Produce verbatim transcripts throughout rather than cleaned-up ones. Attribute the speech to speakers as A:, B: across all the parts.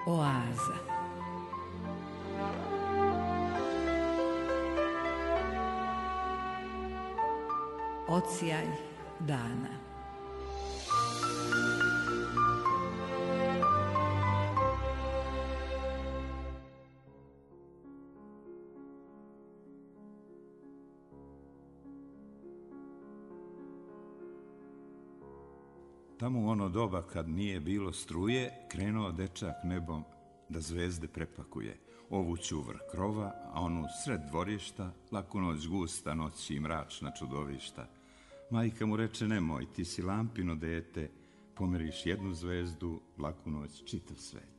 A: Oaza. Odsjaj dana.
B: Tamo u ono doba kad nije bilo struje, krenuo dečak nebom da zvezde prepakuje. Ovu ću vrh krova, a onu sred dvorišta, laku noć gusta, noć i mračna čudovišta. Majka mu reče, nemoj, ti si lampino dete, pomeriš jednu zvezdu, laku noć čitav svet.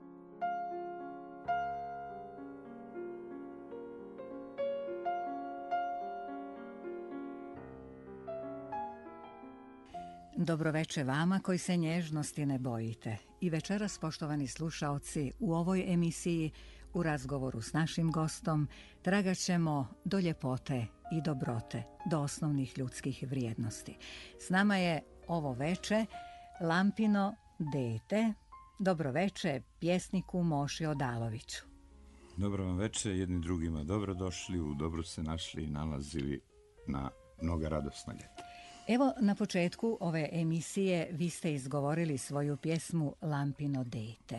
A: Dobroveče vama koji se nježnosti ne bojite. I večeras, poštovani slušaoci, u ovoj emisiji u razgovoru s našim gostom tragat ćemo do ljepote i dobrote, do osnovnih ljudskih vrijednosti. S nama je ovo veče Lampino dete. Dobroveče pjesniku Moši Odaloviću.
B: Dobro vam veče, jedni drugima dobrodošli, u dobru se našli i nalazili na mnoga radosna ljeta.
A: Evo, na početku ove emisije vi ste izgovorili svoju pjesmu Lampino dete.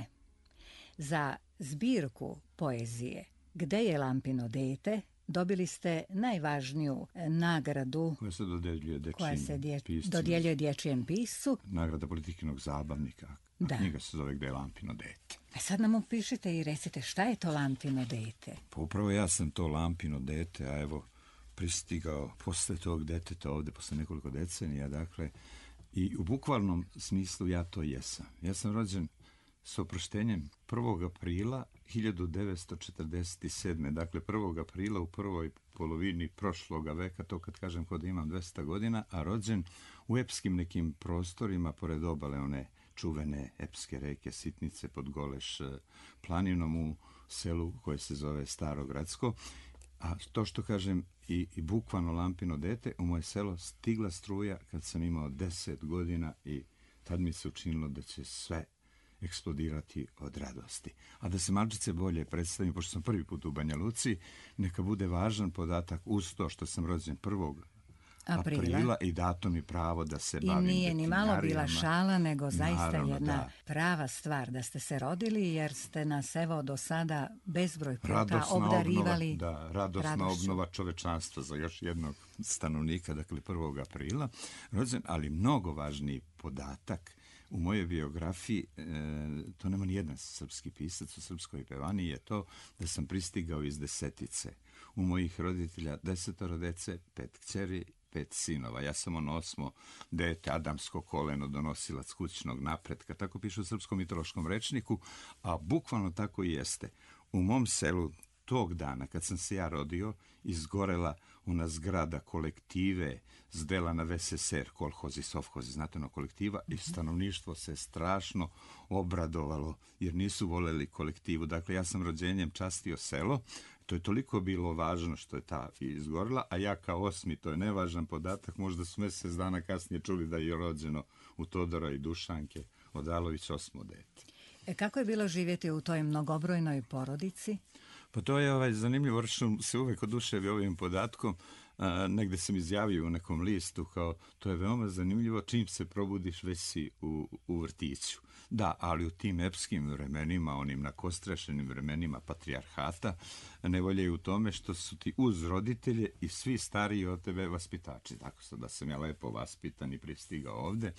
A: Za zbirku poezije Gde je Lampino dete dobili ste najvažniju nagradu
B: koja se dodjeljuje dječjem,
A: koja se dje, dodjeljuje dječjem piscu.
B: Nagrada Politikinog zabavnika. A knjiga se zove Gde je Lampino dete.
A: A sad nam opišite i recite šta je to Lampino dete.
B: Pa upravo ja sam to Lampino dete, a evo pristigao posle tog deteta ovdje, posle nekoliko decenija, dakle, i u bukvalnom smislu ja to jesam. Ja sam rođen s oproštenjem prvog aprila hiljadu devetsto četrdeset sedme. Dakle, prvog aprila u prvoj polovini prošloga veka, to kad kažem kod da imam dvesta godina, a rođen u epskim nekim prostorima pored obale one čuvene epske reke Sitnice pod Goleš planinom u selu koje se zove Starogradsko. A to što kažem i, i bukvalno Lampino dete, u moje selo stigla struja kad sam imao deset godina i tad mi se učinilo da će sve eksplodirati od radosti. A da se malčice bolje predstavim, pošto sam prvi put u Banja Luci, neka bude važan podatak uz to što sam rođen prvog aprila, aprila i dato mi pravo da se
A: I
B: bavim
A: nije ni malo bila šala, nego zaista
B: Naravno,
A: jedna
B: da.
A: prava stvar da ste se rodili, jer ste nas evo do sada bezbroj puta
B: radosna
A: obdarivali
B: obnova, da, radosna
A: radošću.
B: obnova čovečanstva za još jednog stanovnika, dakle prvog aprila rođen, ali mnogo važniji podatak u mojoj biografiji, e, to nema ni jedan srpski pisac u srpskoj pevani, je to da sam pristigao iz desetice. U mojih roditelja desetoro dece, pet kćeri, pet sinova. Ja sam ono osmo dete, adamsko koleno, donosilac kućnog napretka. Tako piše u srpskom mitološkom rečniku, a bukvalno tako i jeste. U mom selu tog dana, kad sam se ja rodio, izgorela ona zgrada kolektive zdela na V S S R, kolhozi, sovhozi, znate ono kolektiva, i stanovništvo se strašno obradovalo, jer nisu voljeli kolektivu. Dakle, ja sam rođenjem častio selo, to je toliko bilo važno što je ta izgorila, a ja kao osmi, to je nevažan podatak, možda su mjesec dana kasnije čuli da je rođeno u Todora i Dušanke Odalović osmo dete.
A: E, kako je bilo živjeti u toj mnogobrojnoj porodici?
B: Pa to je ovaj zanimljivo, što se uvek oduševi ovim podatkom. A, negde sam izjavio u nekom listu kao to je veoma zanimljivo, čim se probudiš već si u, u vrtiću. Da, ali u tim epskim vremenima, onim nakostrešenim vremenima patrijarhata, nevolja je u tome što su ti uz roditelje i svi stariji od tebe vaspitači. Tako sad da sam ja lepo vaspitan i pristigao ovde.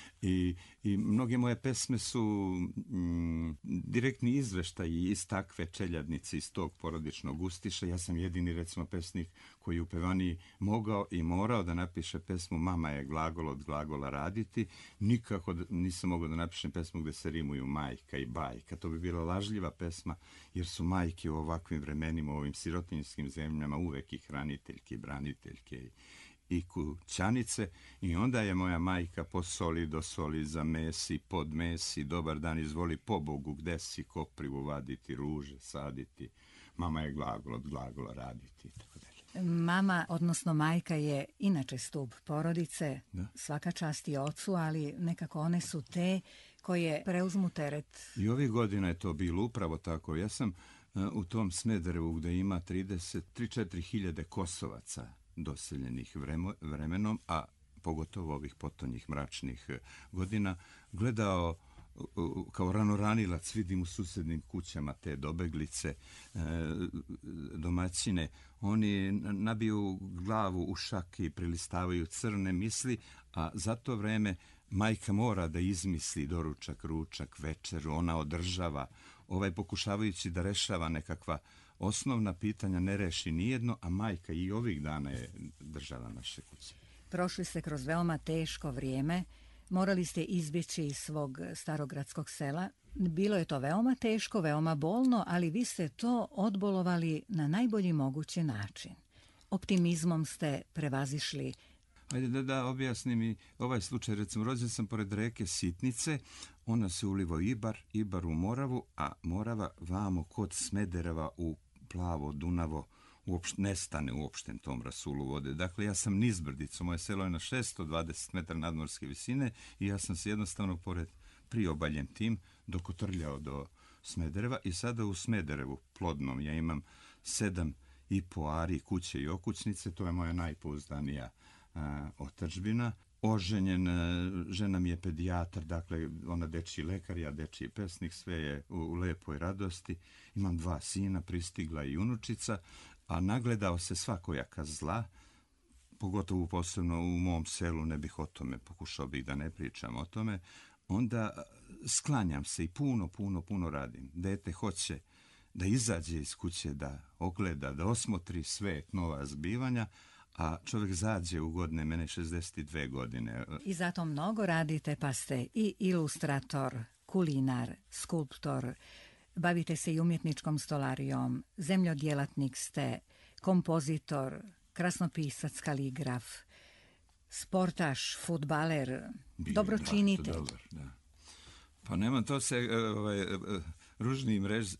B: I, i mnoge moje pesme su mm, direktni izveštaji iz takve čeljadnice, iz tog porodičnog ustiša. Ja sam jedini, recimo, pesnik koji u pevani mogao i morao da napiše pesmu Mama je glagol od glagola raditi. Nikako da, nisam mogao da napišem pesmu gde se rimuju majka i bajka. To bi bila lažljiva pesma, jer su majke u ovakvim vremenima, u ovim sirotinjskim zemljama uvek i hraniteljke, i braniteljke i i kućanice, i onda je moja majka posoli, dosoli, za mesi, pod mesi, dobar dan, izvoli, po Bogu, gde si, koprivu vaditi, ruže saditi, mama je glagol od glagola raditi, i tako dalje.
A: Mama, odnosno majka, je inače stup porodice, da. Svaka čast i ocu, ali nekako one su te koje preuzmu teret.
B: I ovih godina je to bilo upravo tako. Ja sam uh, u tom Smederevu gde ima trideset tri četiri hiljade Kosovaca doseljenih vremo, vremenom, a pogotovo ovih potonjih mračnih godina, gledao kao ranoranilac, vidim u susednim kućama te dobeglice, domaćine, oni nabiju glavu u šak i prilistavaju crne misli, a za to vreme majka mora da izmisli doručak, ručak, večeru, ona održava, ovaj pokušavajući da rešava nekakva osnovna pitanja, ne reši nijedno, a majka i ovih dana je držala naše kuće.
A: Prošli ste kroz veoma teško vrijeme, morali ste izbjeći iz svog starogradskog sela. Bilo je to veoma teško, veoma bolno, ali vi ste to odbolovali na najbolji mogući način. Optimizmom ste prevazišli.
B: Ajde da, da objasnim i ovaj slučaj. Recimo, rođen sam pored reke Sitnice, ona se uliva u Ibar, Ibar u Moravu, a Morava vamo kod Smedereva u Plavo, Dunavo, uopšte nestane uopšten tom rasulu vode. Dakle, ja sam niz brdicu, moje selo je na šessto dvadeset metara nadmorske visine i ja sam se jednostavno pored priobaljem tim dokotrljao do Smedereva i sada u Smederevu plodnom ja imam sedam i po ari kuće i okućnice, to je moja najpouzdanija a, otadžbina. Oženjen, žena mi je pedijatar, dakle ona dečiji lekar, ja dečiji pesnik, sve je u, u lepoj radosti. Imam dva sina, pristigla i unučica, a nagledao se svakojaka zla, pogotovo posebno u mom selu, ne bih o tome, pokušao bih da ne pričam o tome, onda sklanjam se i puno, puno, puno radim. Dete hoće da izađe iz kuće, da ogleda, da osmotri svet, nova zbivanja, a čovjek zađe u godine, mene šezdeset dve godine.
A: I zato mnogo radite, pa ste i ilustrator, kulinar, skulptor, bavite se i umjetničkom stolarijom, zemljodjelatnik ste, kompozitor, krasnopisac, kaligraf, sportaš, fudbaler, dobročinitelj.
B: Da, dobar, da. Pa nema, to se ovaj, ružnim rež,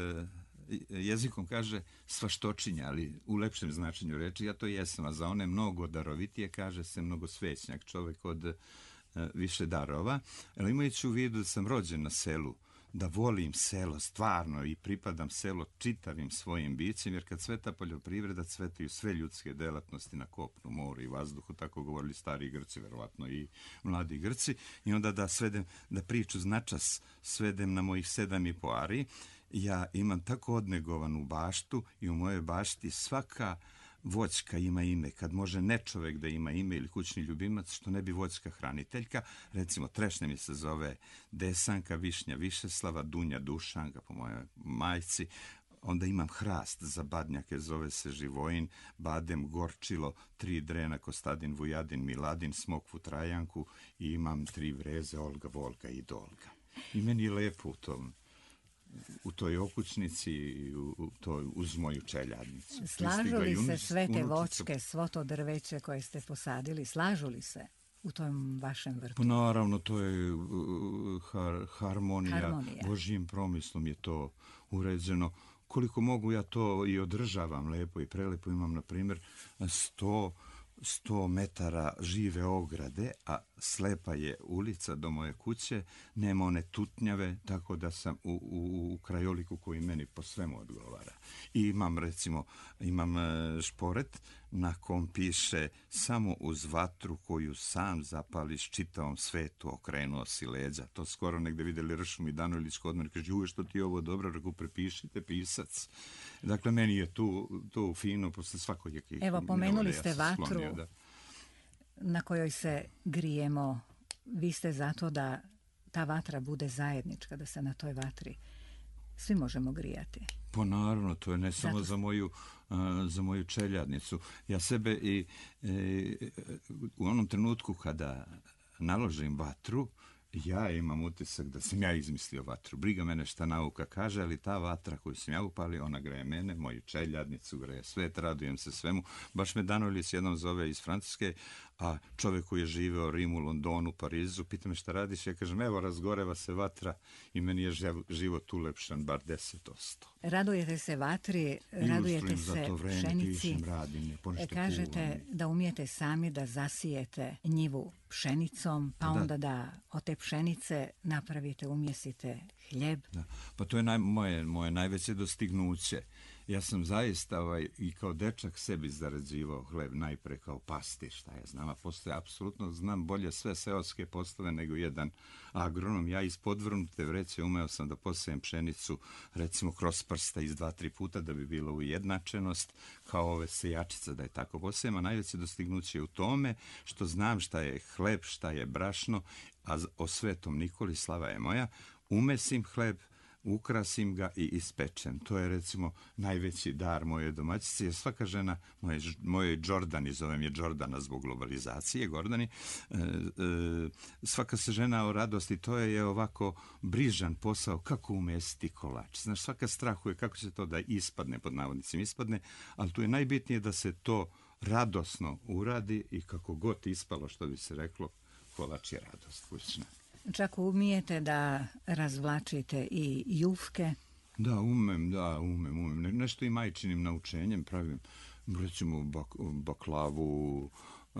B: jezikom kaže svaštočinja, ali u lepšem značenju reči, ja to jesam, a za one mnogo darovitije kaže se mnogo svećnjak, čovjek od uh, više darova. Ali imajući u vidu da sam rođen na selu, da volim selo stvarno i pripadam selo čitavim svojim bićem, jer kad cveta poljoprivreda, cvetaju sve ljudske delatnosti na kopnu, moru i vazduhu, tako govorili stari Grci, verovatno i mladi Grci, i onda da svedem, da priču značas svedem na mojih sedam i po ari, ja imam tako odnegovanu baštu i u mojoj bašti svaka voćka ima ime. Kad može ne čovek da ima ime ili kućni ljubimac, što ne bi voćka hraniteljka, recimo trešnja mi se zove Desanka, višnja Višeslava, Dunja Dušanka po mojoj majci, onda imam hrast za badnjake, zove se Živojin, badem Gorčilo, tri drena Kostadin, Vujadin, Miladin, Smokvu Trajanku i imam tri vreze Olga, Volga i Dolga. I meni je lepo u tom, u toj okućnici i u, u toj, uz moju čeljadnicu.
A: Slažu li se sve te voćke, svo to drveće koje ste posadili, slažu li se u tom vašem vrtu?
B: Pa naravno, to je uh, har, harmonija,
A: harmonija.
B: Božjim promislom je to uređeno. Koliko mogu ja to i održavam lepo i prelepo, imam na primjer sto sto metara žive ograde, a slepa je ulica do moje kuće, nema one tutnjave, tako da sam u, u, u krajoliku koji meni po svemu odgovara. I imam, recimo, imam šporet na kom piše samo uz vatru koju sam zapališ čitavom svetu okrenuo si leđa. To skoro negde videli Ršum i Danojlić kod mene, kaže, uvijek što ti ovo dobro, rekao, prepišite pisac. Dakle, meni je tu, tu fino, posle svakog je...
A: Evo, pomenuli ste vatru sklonio, da. Na kojoj se grijemo. Vi ste zato da ta vatra bude zajednička, da se na toj vatri svi možemo grijati.
B: Pa naravno, to je ne samo
A: zato...
B: za moju, uh, za moju čeljadnicu. Ja sebe i, i u onom trenutku kada naložim vatru, ja imam utisak da sam ja izmislio vatru. Briga mene šta nauka kaže, ali ta vatra koju sam ja upalio, ona greje mene, moju čeljadnicu, greje svet, radujem se svemu. Baš me Danojlić jednom zove iz Francuske, a čovjek koji je živeo u Rimu, Londonu, Parizu, pita me šta radiš, ja kažem, evo, razgoreva se vatra i meni je život ulepšan bar deset posto.
A: Radujete se vatri, radujete se
B: vreme,
A: pšenici.
B: Pišem, radim,
A: kažete kuvam. Da umijete sami da zasijete njivu pšenicom, pa
B: Da.
A: onda da od te pšenice napravite, umjesite hljeb.
B: Da. Pa to je naj, moje, moje najveće dostignuće. Ja sam zaista ovaj, i kao dečak sebi zarađivao hleb najpre kao pastir, šta ja znam, a poslije apsolutno znam bolje sve seoske poslove nego jedan agronom. Ja iz podvrnute vreće umeo sam da posejem pšenicu recimo kroz prsta iz dva, tri puta da bi bilo ujednačenost kao ove sejačica da je tako posejem, a najveće dostignuće je u tome što znam šta je hleb, šta je brašno, a o Svetom Nikoli slava je moja, umesim hleb, ukrasim ga i ispečem. To je recimo najveći dar moje domaćice, jer svaka žena, moje, moje Đordani, zovem je Đordana zbog globalizacije, Gordani, e, e, svaka se žena o radosti, to je ovako brižan posao, kako umestiti kolač. Znaš, svaka strahuje kako će to da ispadne, pod navodnicima ispadne, ali tu je najbitnije da se to radosno uradi i kako god ispalo, što bi se reklo, kolač je radost kućna.
A: Čak umijete da razvlačite i jufke?
B: Da, umem, da, umem, umem. Ne, nešto i majčinim naučenjem pravim, recimo bak, baklavu, uh,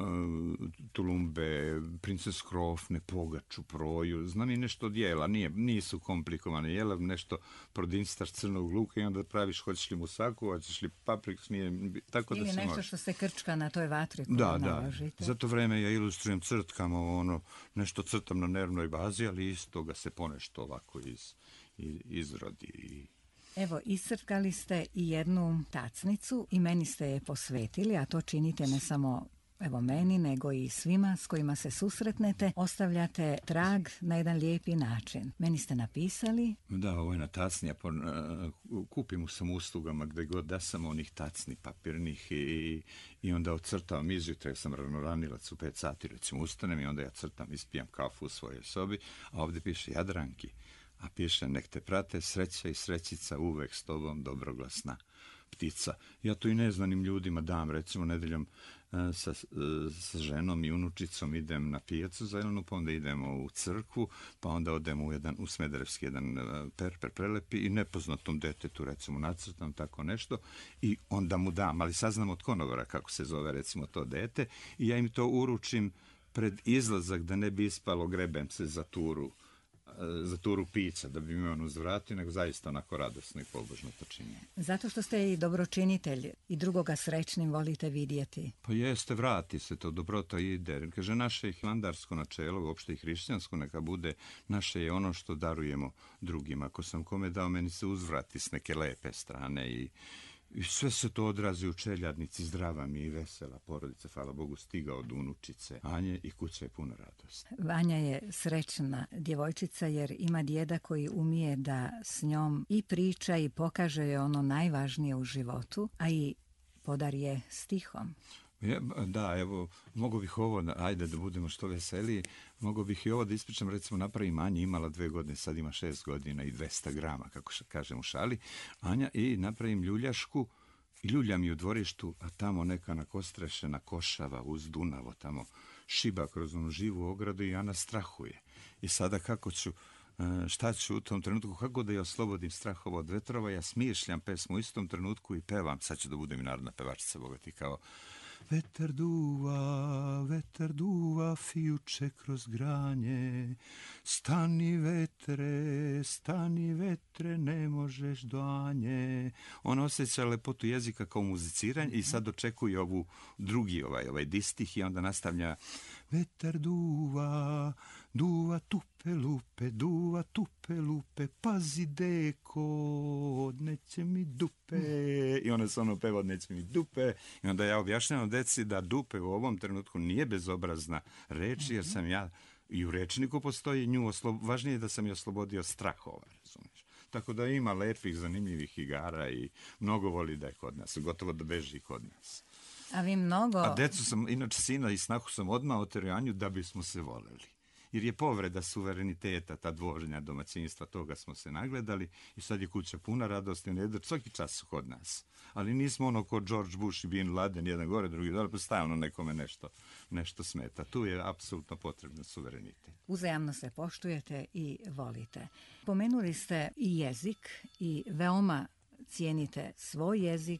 B: tulumbe, princes krofne, pogaču, proju. Znam i nešto od jela, nije, nisu komplikovane jela, nešto prodinstaš crnog luka i onda praviš, hoćeš li musaku, hoćeš li papriku, smije, tako
A: ili
B: da se
A: nešto
B: može.
A: što se krčka na toj vatri koju
B: Da,
A: naložite.
B: da. Za to vreme ja ilustrujem crtkama, ono, nešto crtam na nervnoj bazi, ali iz toga se ponešto ovako iz, iz, izrodi. I...
A: Evo, iscrtkali ste i jednu tacnicu i meni ste je posvetili, a to činite ne samo evo meni, nego i svima s kojima se susretnete, ostavljate trag na jedan lijepi način. Meni ste napisali...
B: Da, ovo je na tacni, ja pon, uh, kupim u sam uslugama gde god da sam onih tacni papirnih i, i onda ocrtavam izjutra, jer sam ranoranilac u pet sati, recimo ustanem i onda ja crtam, ispijam kafu u svojoj sobi, a ovdje piše Jadranki, a piše nek te prate sreća i srećica uvek s tobom dobroglasna ptica. Ja to i neznanim ljudima dam, recimo nedeljom sa, sa ženom i unučicom idem na pijacu zelenu, pa onda idemo u crkvu, pa onda odemo u, jedan, u Smederevski jedan perper prelepi i nepoznatom detetu recimo nacrtam tako nešto i onda mu dam, ali saznam od konobara kako se zove recimo to dete i ja im to uručim pred izlazak da ne bi ispalo grebem se za turu za turu pića, da bi mi on uzvratio, nego zaista onako radosno i pobožno to čini.
A: Zato što ste i dobročinitelj i drugoga srećnim volite vidjeti.
B: Pa jeste, vrati se to, dobrota ide. Kaže, naše hilandarsko načelo, uopšte i hrišćansko, neka bude, naše je ono što darujemo drugima. Ako sam kome dao, meni se uzvrati s neke lepe strane i I sve se to odrazi u čeljadnici, zdrava mi i vesela porodica, hvala Bogu, stiga od unučice Anje i kuća je puno radosti.
A: Vanja je srećna djevojčica jer ima djeda koji umije da s njom i priča i pokaže je ono najvažnije u životu, a i podar je stihom.
B: Je, da, evo, mogu bih ovo, ajde da budemo što veseliji, mogu bih i ovo da ispričam, recimo napravim Anja, imala dve godine, sad ima šest godina i dvesta grama, kako kažem u šali, Anja, i napravim ljuljašku i ljuljam ju u dvorištu, a tamo neka nakostrešena košava uz Dunavo, tamo šiba kroz onu živu ogradu i Ana strahuje. I sada kako ću, šta ću u tom trenutku, kako da je oslobodim strahova od vetrova, ja smišljam pesmu u istom trenutku i pevam, sad ću da budem i narodna pevačica, bogati, kao vetar duva, vetar duva, fijuče kroz granje, stani vetre, stani vetre, ne možeš do Anje. On osjeća lepotu jezika kao muziciranje i sad očekuje ovu drugi, ovaj, ovaj distih i onda nastavlja vetar duva, duva tupe lupe, duva tupe lupe, pazi deko, odneće mi dupe. I ona se ono peva, odneće mi dupe. I onda ja objašnjavam deci da dupe u ovom trenutku nije bezobrazna reč, jer sam ja, i u rečniku postoji nju, oslo, važnije je da sam je oslobodio strahova, razumiješ. Tako da ima lepih, zanimljivih igara i mnogo voli da je kod nas, gotovo da beži kod nas.
A: A vi mnogo...
B: A decu sam, inače sina i snahu sam odmah oterio Anju da bismo se voleli. Jer je povreda suvereniteta, ta dvožnja domaćinstva, toga smo se nagledali i sad je kuća puna radosti, ne da svaki čas su kod nas. Ali nismo ono ko George Bush i Bin Laden, jedan gore, drugi dole, pa stajano nekome nešto, nešto smeta. Tu je apsolutno potrebno suverenitet.
A: Uzajamno se poštujete i volite. Pomenuli ste i jezik i veoma cijenite svoj jezik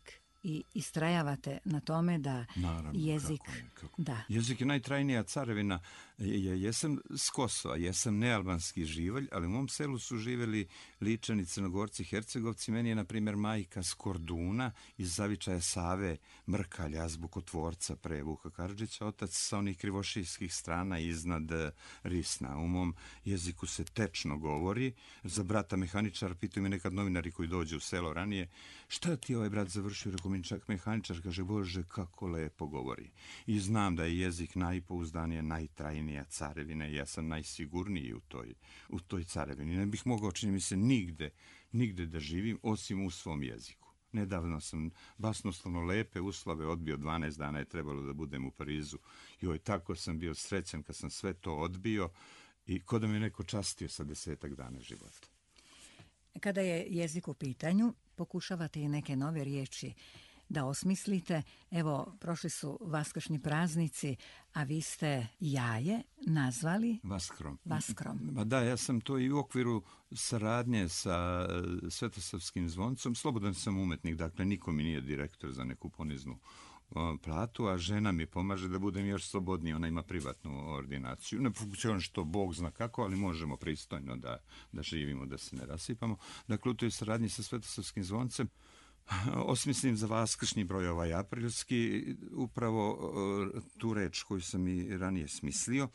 A: i istrajavate na tome da
B: Naravno,
A: jezik...
B: Kako ne, kako.
A: Da.
B: Jezik je najtrajnija carevina. Je, jesam s Kosova, jesam nealbanski živalj, ali u mom selu su živjeli Ličani, Crnogorci, Hercegovci. Meni je, na primjer, majka s Korduna iz zavičaja Save Mrkalja, zbukotvorca pre Vuka Karadžića, otac sa onih krivošijskih strana iznad Risna. U mom jeziku se tečno govori. Za brata mehaničara pitaju me nekad novinari koji dođu u selo ranije, šta ti ovaj brat završio? Rekao mi čak mehaničar, kaže, Bože, kako lepo govori. I znam da je jezik najpouzdanije, najtrajnija carevina i ja sam najsigurniji u toj, u toj carevini. Ne bih mogao, čini mi se, nigde, nigde da živim, osim u svom jeziku. Nedavno sam basnoslovno lepe uslove odbio, dvanaest dana je trebalo da budem u Parizu. Joj, tako sam bio srećan kad sam sve to odbio i ko da me neko častio sa desetak dana života.
A: Kada je jezik u pitanju, pokušavate i neke nove riječi da osmislite. Evo, prošli su vaskršnji praznici, a vi ste jaje nazvali
B: Vaskrom.
A: Vaskrom.
B: Ma da, ja sam to i u okviru saradnje sa Svetosavskim zvoncom. Slobodan sam umetnik, dakle niko mi nije direktor za neku poniznu platu, a žena mi pomaže da budem još slobodniji. Ona ima privatnu ordinaciju. Ne funkcioniram što Bog zna kako, ali možemo pristojno da, da živimo, da se ne rasipamo. Dakle, u toj saradnji sa Svetosavskim zvoncem osmislim za vaskršnji broj ovaj aprilski, upravo tu reč koju sam i ranije smislio,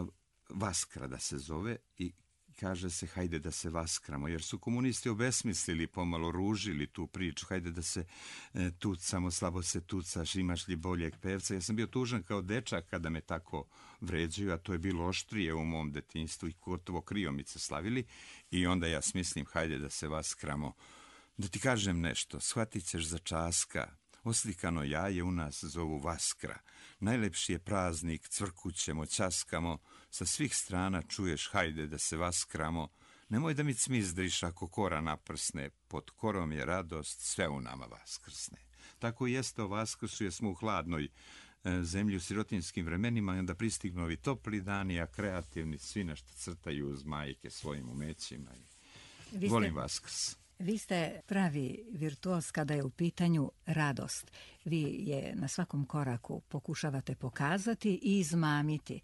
B: Vaskra da se zove, i kaže se hajde da se vaskramo, jer su komunisti obesmislili, pomalo ružili tu priču, hajde da se e, tucamo, slabo se tucaš, imaš li boljeg pevca. Ja sam bio tužan kao dečak kada me tako vređaju, a to je bilo oštrije u mom detinjstvu i gotovo kriomice slavili, i onda ja smislim hajde da se vaskramo. Da ti kažem nešto, shvatit ćeš za časka, oslikano jaje u nas zovu Vaskra. Najlepši je praznik, cvrkućemo, ćaskamo, sa svih strana čuješ hajde da se vaskramo. Nemoj da mi cmizdriš ako kora naprsne, pod korom je radost, sve u nama vaskrsne. Tako i jeste o Vaskrsu, jer smo u hladnoj e, zemlji u sirotinskim vremenima i onda pristignu ovi topli dani, a kreativni svi nešto crtaju uz majke svojim umećima. I volim Vaskrs.
A: Vi ste pravi virtuoz kada je u pitanju radost. Vi je na svakom koraku pokušavate pokazati i izmamiti.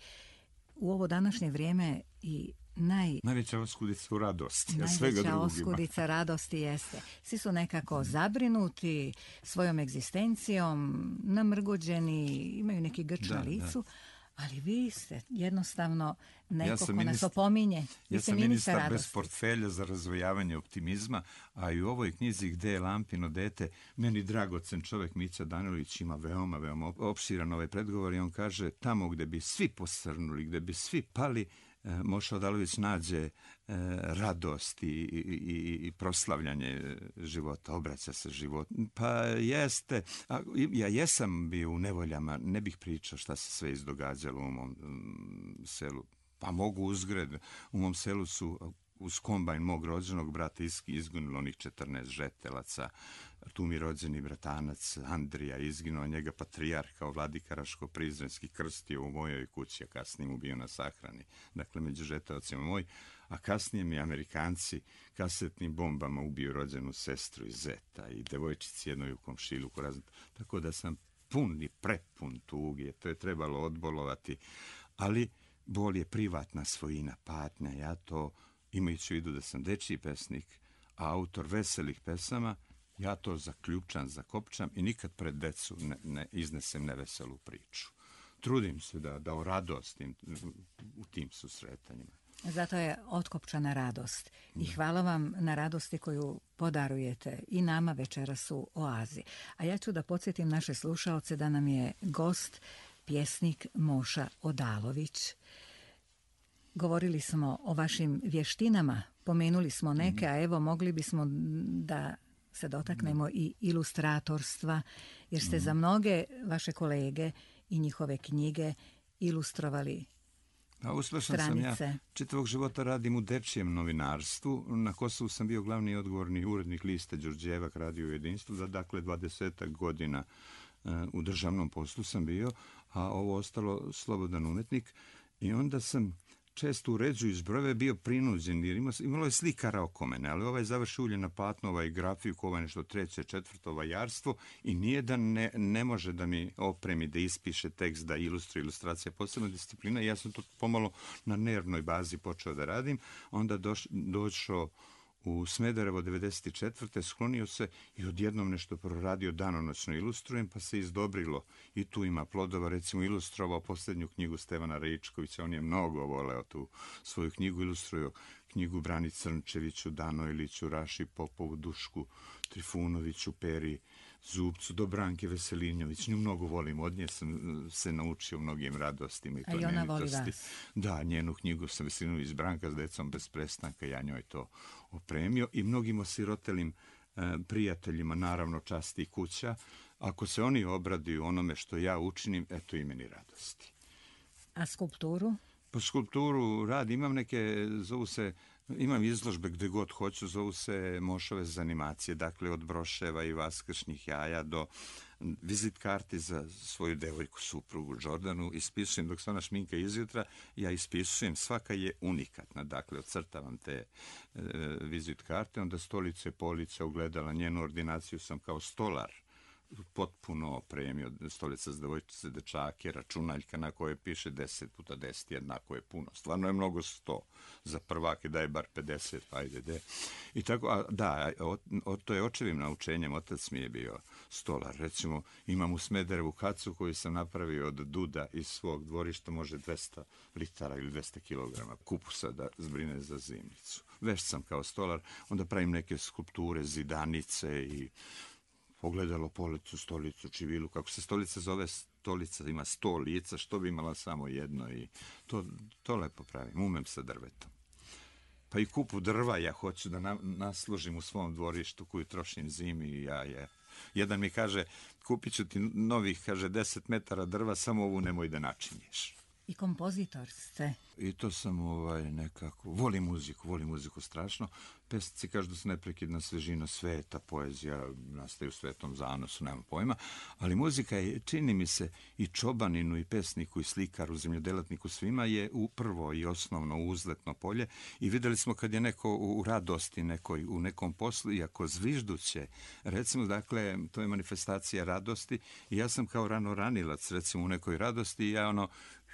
A: U ovo današnje vrijeme i naj...
B: Najveća oskudica u radosti.
A: Najveća oskudica radosti jeste. Svi su nekako zabrinuti svojom egzistencijom, namrgođeni, imaju neki grč na licu. Da. Ali vi ste jednostavno neko ja ko ministar, nas opominje. Vi
B: ja sam ministar, ministar bez portfelja za razvojavanje optimizma, a i u ovoj knjizi Gde je Lampino dete, meni dragocen čovjek Mića Danilović ima veoma, veoma opširan ovaj predgovor i on kaže tamo gde bi svi posrnuli, gde bi svi pali, Moša Odalović nađe e, radost i, i, i proslavljanje života, obraća se život. Pa jeste, a, ja jesam bio u nevoljama, ne bih pričao šta se sve izdogađalo u mom um, selu. Pa mogu uzgred, u mom selu su uz kombajn mog rođenog brata izginuli onih četrnaest žetelaca. Tu mi rođeni bratanac Andrija izginuo, njega patrijarh kao vladika Raško-Prizrenski krstio u mojoj kući, a kasnije mu bio na sahrani. Dakle, među žetelacima moj, a kasnije mi Amerikanci kasetnim bombama ubiju rođenu sestru iz Zeta i devojčici jednoj u komšiluku. Tako da sam pun i prepun tuge, to je trebalo odbolovati, ali bol je privatna svojina, patnja, ja to imajući u vidu da sam dečiji pesnik, a autor veselih pesama, ja to zaključam, zakopčam i nikad pred decu ne, ne iznesem neveselu priču. Trudim se da, da o radosti u tim susretanjima.
A: Zato je otkopčana radost. I hvala vam na radosti koju podarujete i nama večeras u Oazi. A ja ću da podsjetim naše slušaoce da nam je gost pjesnik Moša Odalović. Govorili smo o vašim vještinama, pomenuli smo neke, a evo mogli bismo da se dotaknemo i ilustratorstva, jer ste za mnoge vaše kolege i njihove knjige ilustrovali
B: A uspešan sam ja. Čitavog života radim u dečijem novinarstvu. Na Kosovu sam bio glavni odgovorni urednik liste Đurđevak, radio u jedinstvu. Za dakle dvadesetak godina u državnom poslu sam bio, a ovo ostalo slobodan umetnik. I onda sam često uređuju zbrojeve, bio prinuđen, jer imalo, imalo je slikara oko mene, ali ovaj završi ulje na platno, ovaj grafiku, ovaj nešto treće, četvrto, ovaj jarstvo i nijedan ne, ne može da mi opremi, da ispiše tekst, da ilustruje, ilustracija, posebna disciplina i ja sam to pomalo na nervnoj bazi počeo da radim, onda doš, došao u Smederevo devedeset četvrte sklonio se i odjednom nešto proradio, danonoćno ilustrujem, pa se izdobrilo. I tu ima plodova, recimo ilustrovao posljednju knjigu Stevana Raičkovića, on je mnogo voleo tu svoju knjigu, ilustruo knjigu Brani Crnčeviću, Danojliću, Raši Popovu, Dušku Trifunoviću, Peri Zubcu, do Branke Veselinjović. Nju mnogo volim, od nje sam se naučio mnogim radostima i plemenitosti.
A: A i ona voli vas.
B: Da, njenu knjigu sam Veselinović, Branka s decom bez prestanka, ja njoj to opremio i mnogim osirotelim e, prijateljima, naravno časti i kuća. Ako se oni obraduju onome što ja učinim, eto i meni radosti.
A: A skulpturu?
B: Po skulpturu radim, imam neke, zovu se, imam izložbe gde god hoću, zovu se Mošove za animacije, dakle od broševa i vaskršnjih jaja do vizit karti za svoju devojku, suprugu Jordanu, ispisujem dok se ona šminka izjutra, ja ispisujem, svaka je unikatna, dakle ocrtavam te e, vizit karte, onda stolice, police, ogledala, njenu ordinaciju sam kao stolar potpuno opremio, stolica za devojčice, dečake, računaljka na koje piše deset puta deset, jednako je puno. Stvarno je mnogo sto. Za prvake daje bar pedeset, pa ajde de. I tako, a, da, o, o, to je očevim naučenjem, otac mi je bio stolar. Recimo, imam u Smederevu kacu koju sam napravio od duda iz svog dvorišta, može dvesta litara ili dvesta kilograma kupusa da zbrine za zimnicu. Već sam kao stolar, onda pravim neke skulpture, zidanice i pogledalo, policu, stolicu, čivilu, kako se stolica zove, stolica ima sto lica, što bi imala samo jedno i to, to lepo pravim, umem sa drvetom. Pa i kupu drva ja hoću da na, naslužim u svom dvorištu koju trošim zimi i ja je. Jedan mi kaže, kupit ću ti novih, kaže, deset metara drva, samo ovu nemoj da načinješ.
A: I kompozitor ste.
B: I to sam ovaj, nekako, volim muziku, volim muziku strašno. Pesnici kažu da su neprekidna svežina sveta, poezija nastaje u svetom zanosu, nema pojma, ali muzika je, čini mi se, i čobaninu, i pesniku, i slikaru, zemljodelatniku, svima je u prvo i osnovno uzletno polje i videli smo kad je neko u radosti nekoj, u nekom poslu, i ako zvižduće, recimo, dakle, to je manifestacija radosti i ja sam kao rano ranilac, recimo, u nekoj radosti i ja ono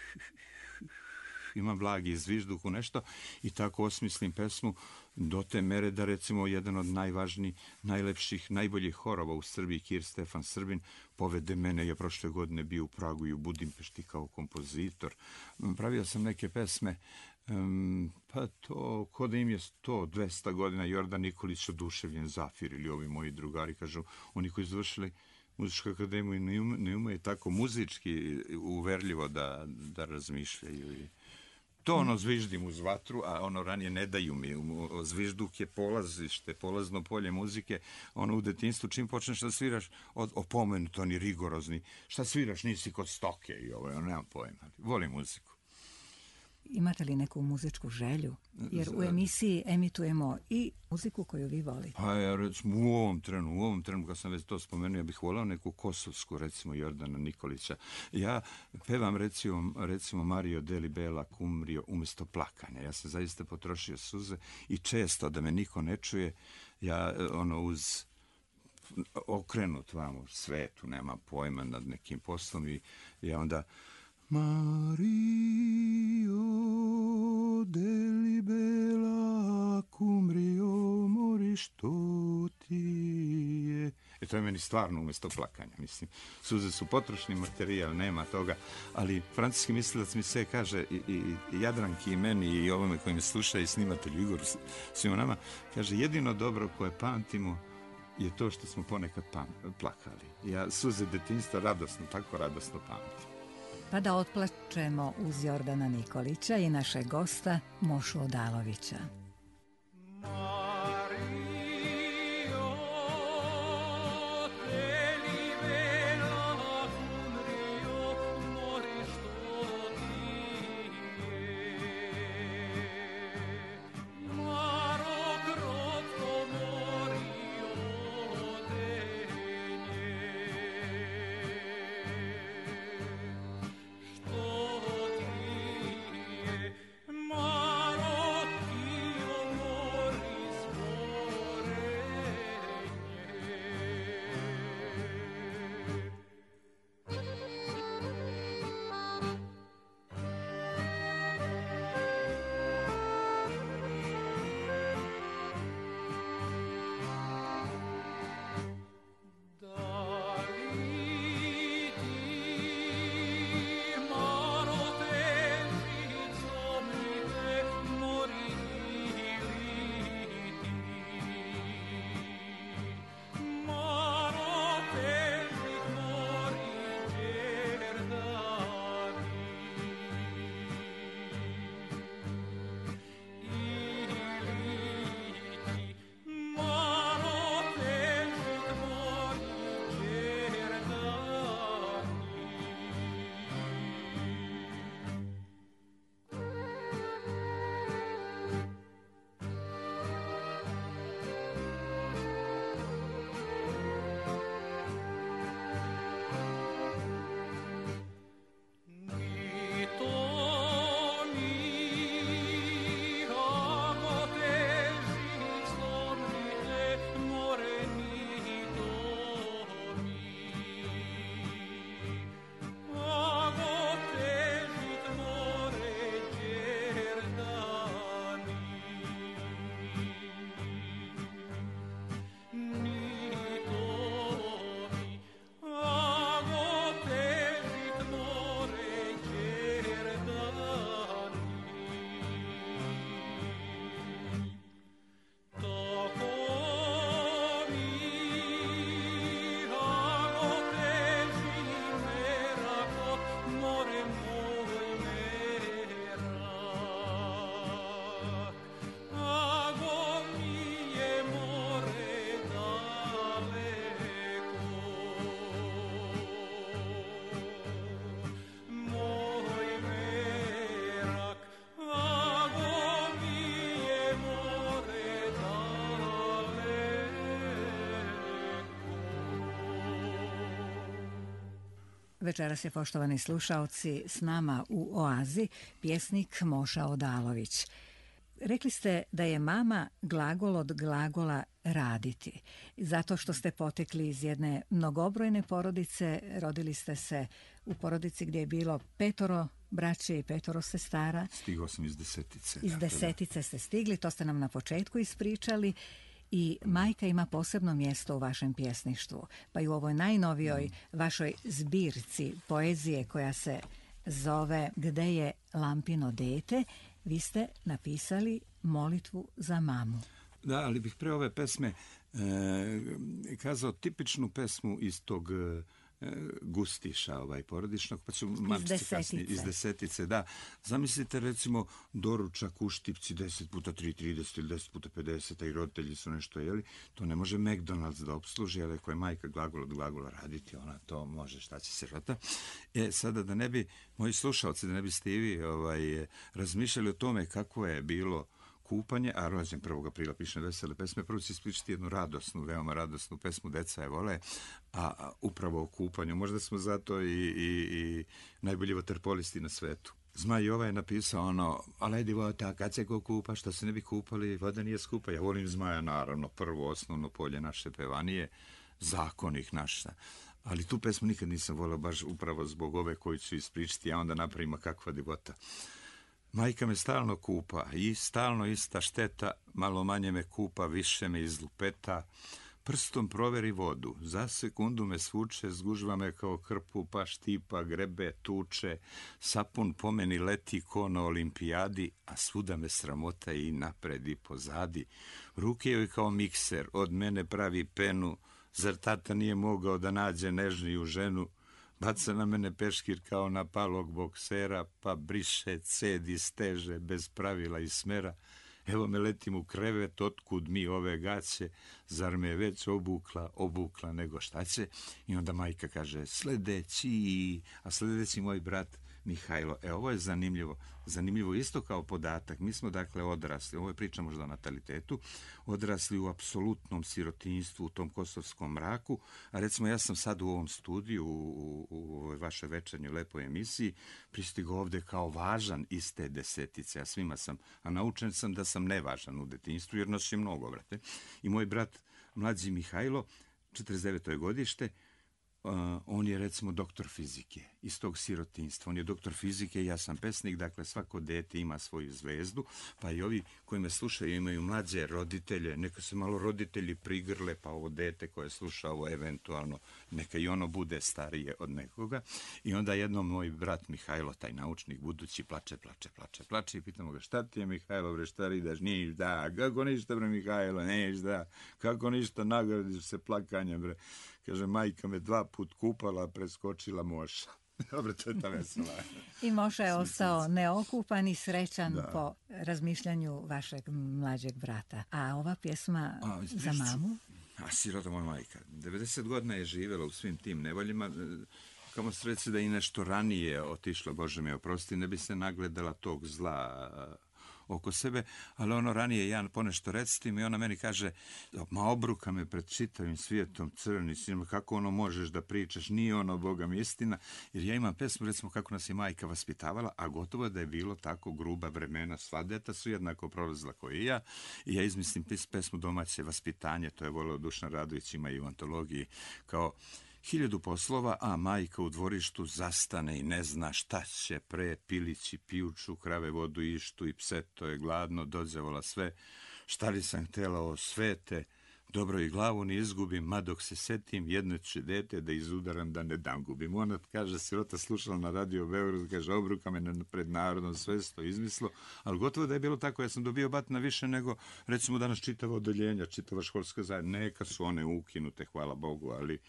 B: imam blagi zvižduk u nešto i tako osmislim pesmu do te mere da recimo jedan od najvažnijih, najlepših, najboljih horova u Srbiji, Kir Stefan Srbin, povede mene, je prošle godine bio u Pragu i u Budimpešti kao kompozitor. Pravio sam neke pesme, um, pa to, ko da im je sto dvesta godina, Jordan Nikolić, Oduševljen Zafir ili ovi moji drugari, kažu, oni koji završili Muzičku akademiju ne ume, ne ume tako muzički uverljivo da, da razmišljaju. I to ono zviždim uz vatru, a ono ranije ne daju mi. Zvižduk je polazište, polazno polje muzike. Ono u detinjstvu čim počneš da sviraš, opomenuto, oni rigorozni. Šta sviraš, nisi kod stoke i ovo, ono nemam pojma. Volim muziku.
A: Imate li neku muzičku želju? Jer u emisiji emitujemo i muziku koju vi volite.
B: Pa ja recimo u ovom trenu, u ovom trenu, kad sam već to spomenuo, ja bih volao neku kosovsku, recimo Jordana Nikolića. Ja pevam recimo, recimo Mario Deli Bela Kumrio umjesto plakanja. Ja sam zaista potrošio suze i često da me niko ne čuje, ja ono uz okrenut vam u svetu, nema pojma nad nekim poslom i ja onda Mario deli bela Kumrio mori što ti je. E to je meni stvarno umjesto plakanja, mislim. Suze su potrošni materijal, nema toga, ali francuski mislilac mi se kaže i, i, i Jadranki i meni i ovome koji me sluša i snimatelju Igoru, svima nama, kaže jedino dobro koje pamtimo je to što smo ponekad pam, plakali. Ja suze detinjstva radosno, tako radosno pamtim.
A: Pa da otplačemo uz Jordana Nikolića i našeg gosta Mošu Odalovića.
C: Ma
A: Večeras je, poštovani slušaoci, s nama u Oazi pjesnik Moša Odalović. Rekli ste da je mama glagol od glagola raditi. Zato što ste potekli iz jedne mnogobrojne porodice, rodili ste se u porodici gdje je bilo petoro braće i petoro sestara.
B: Stigao sam iz desetice.
A: Iz desetice ste stigli, to ste nam na početku ispričali. I majka ima posebno mjesto u vašem pjesništvu, pa i u ovoj najnovijoj vašoj zbirci poezije koja se zove Gde je Lampino dete, vi ste napisali molitvu za mamu.
B: Da, ali bih pre ove pesme e, kazao tipičnu pesmu iz tog e, gustiša ovaj porodičnog, pa ću mamčice kasnije iz desetice, da. Zamislite recimo doručak u Štipci deset puta tri, trideset ili deset puta pedeset, a i roditelji su nešto jeli, to ne može McDonald's da obsluži, ali ako je majka glagol od glagola raditi, ona to može, šta će se rota. E, sada da ne bi moji slušalci, da ne biste i vi ovaj, razmišljali o tome kako je bilo kupanje, a rođen prvog aprila pišem vesele pesme, prvo ću ispričati jednu radosnu, veoma radosnu pesmu, deca je vole, a, a upravo o kupanju. Možda smo zato i, i, i najbolji vaterpolisti na svetu. Zmaj Jova je napisao ono, ale divota, kad se ko kupa, što se ne bi kupali, voda nije skupa. Ja volim Zmaja, naravno, prvo osnovno polje naše pevanije, zakonih naša. Ali tu pesmu nikad nisam volio, baš upravo zbog ove koju ću ispričati, a onda napravimo kakva divota. Majka me stalno kupa i stalno ista šteta, malo manje me kupa, više me izlupeta. Prstom proveri vodu, za sekundu me svuče, zgužva me kao krpu, pa štipa, grebe, tuče. Sapun po meni leti ko na olimpijadi, a svuda me sramota i napred i pozadi. Ruke joj kao mikser, od mene pravi penu, zar tata nije mogao da nađe nežniju ženu? Baca na mene peškir kao na palog boksera, pa briše, cedi, steže, bez pravila i smera. Evo me letim u krevet, otkud mi ove gaće, zar me već obukla, obukla nego šta će? I onda majka kaže, sledeći, a sledeći moj brat Mihajlo. E, ovo je zanimljivo. Zanimljivo isto kao podatak. Mi smo dakle odrasli, ovo je priča možda o natalitetu, odrasli u apsolutnom sirotinjstvu, u tom kosovskom mraku, a recimo ja sam sad u ovom studiju, u, u ovoj vašoj večernjoj lepoj emisiji, pristigao ovde kao važan iz te desetice, a svima sam, a naučen sam da sam nevažan u detinjstvu, jer nosim mnogo, brate. I moj brat, mlađi Mihajlo, četrdeset deveto je godište, Uh, on je recimo doktor fizike iz tog sirotinjstva. On je doktor fizike, ja sam pesnik, dakle svako dete ima svoju zvezdu, pa i ovi koji me slušaju imaju mlađe roditelje, neka se malo roditelji prigrle, pa ovo dete koje sluša ovo eventualno, neka i ono bude starije od nekoga. I onda jednom moj brat Mihajlo, taj naučnik budući, plače, plače, plače, plače i pitamo ga, šta ti je Mihajlo, bre, šta ridaš? Ništa, kako ništa, bre, Mihajlo, ništa, kako ništa, nagradiš se plakanjem, bre. Kaže, majka me dva put kupala, preskočila Moša. Dobro, to je ta vesela.
A: I Moša je ostao neokupan i srećan da. Po razmišljanju vašeg mlađeg brata. A ova pjesma a, za mamu?
B: A sirota moja majka. devedeset godina je živjela u svim tim nevoljima. Kamo se reći da i nešto ranije otišlo, Bože mi oprosti, ne bi se nagledala tog zla oko sebe, ali ono ranije ja ponešto recim i ona meni kaže, ma obruka me pred čitavim svijetom, crni sin, kako ono možeš da pričaš, nije ono Boga mi istina, jer ja imam pesmu recimo kako nas je majka vaspitavala, a gotovo da je bilo tako gruba vremena, sva deta su jednako prolazila kao i ja, i ja izmislim pesmu Domaće vaspitanje, to je voleo Dušan Radović, ima i u antologiji, kao hiljadu poslova, a majka u dvorištu zastane i ne zna šta će pre, pilići pijuču, krave vodu ištu i pse to je gladno, dođevola sve, šta li sam htjela o svete, dobro i glavu ne izgubim, ma dok se setim, jedno će dete da izudaram da ne dam gubim. Ona kaže, sirota slušala na radio Beograd, kaže, obruka me pred narodom, sve to izmislo, ali gotovo da je bilo tako, ja sam dobio batina više nego, recimo danas čitava odeljenja, čitava školska zajednica, neka su one ukinute, hvala Bogu, ali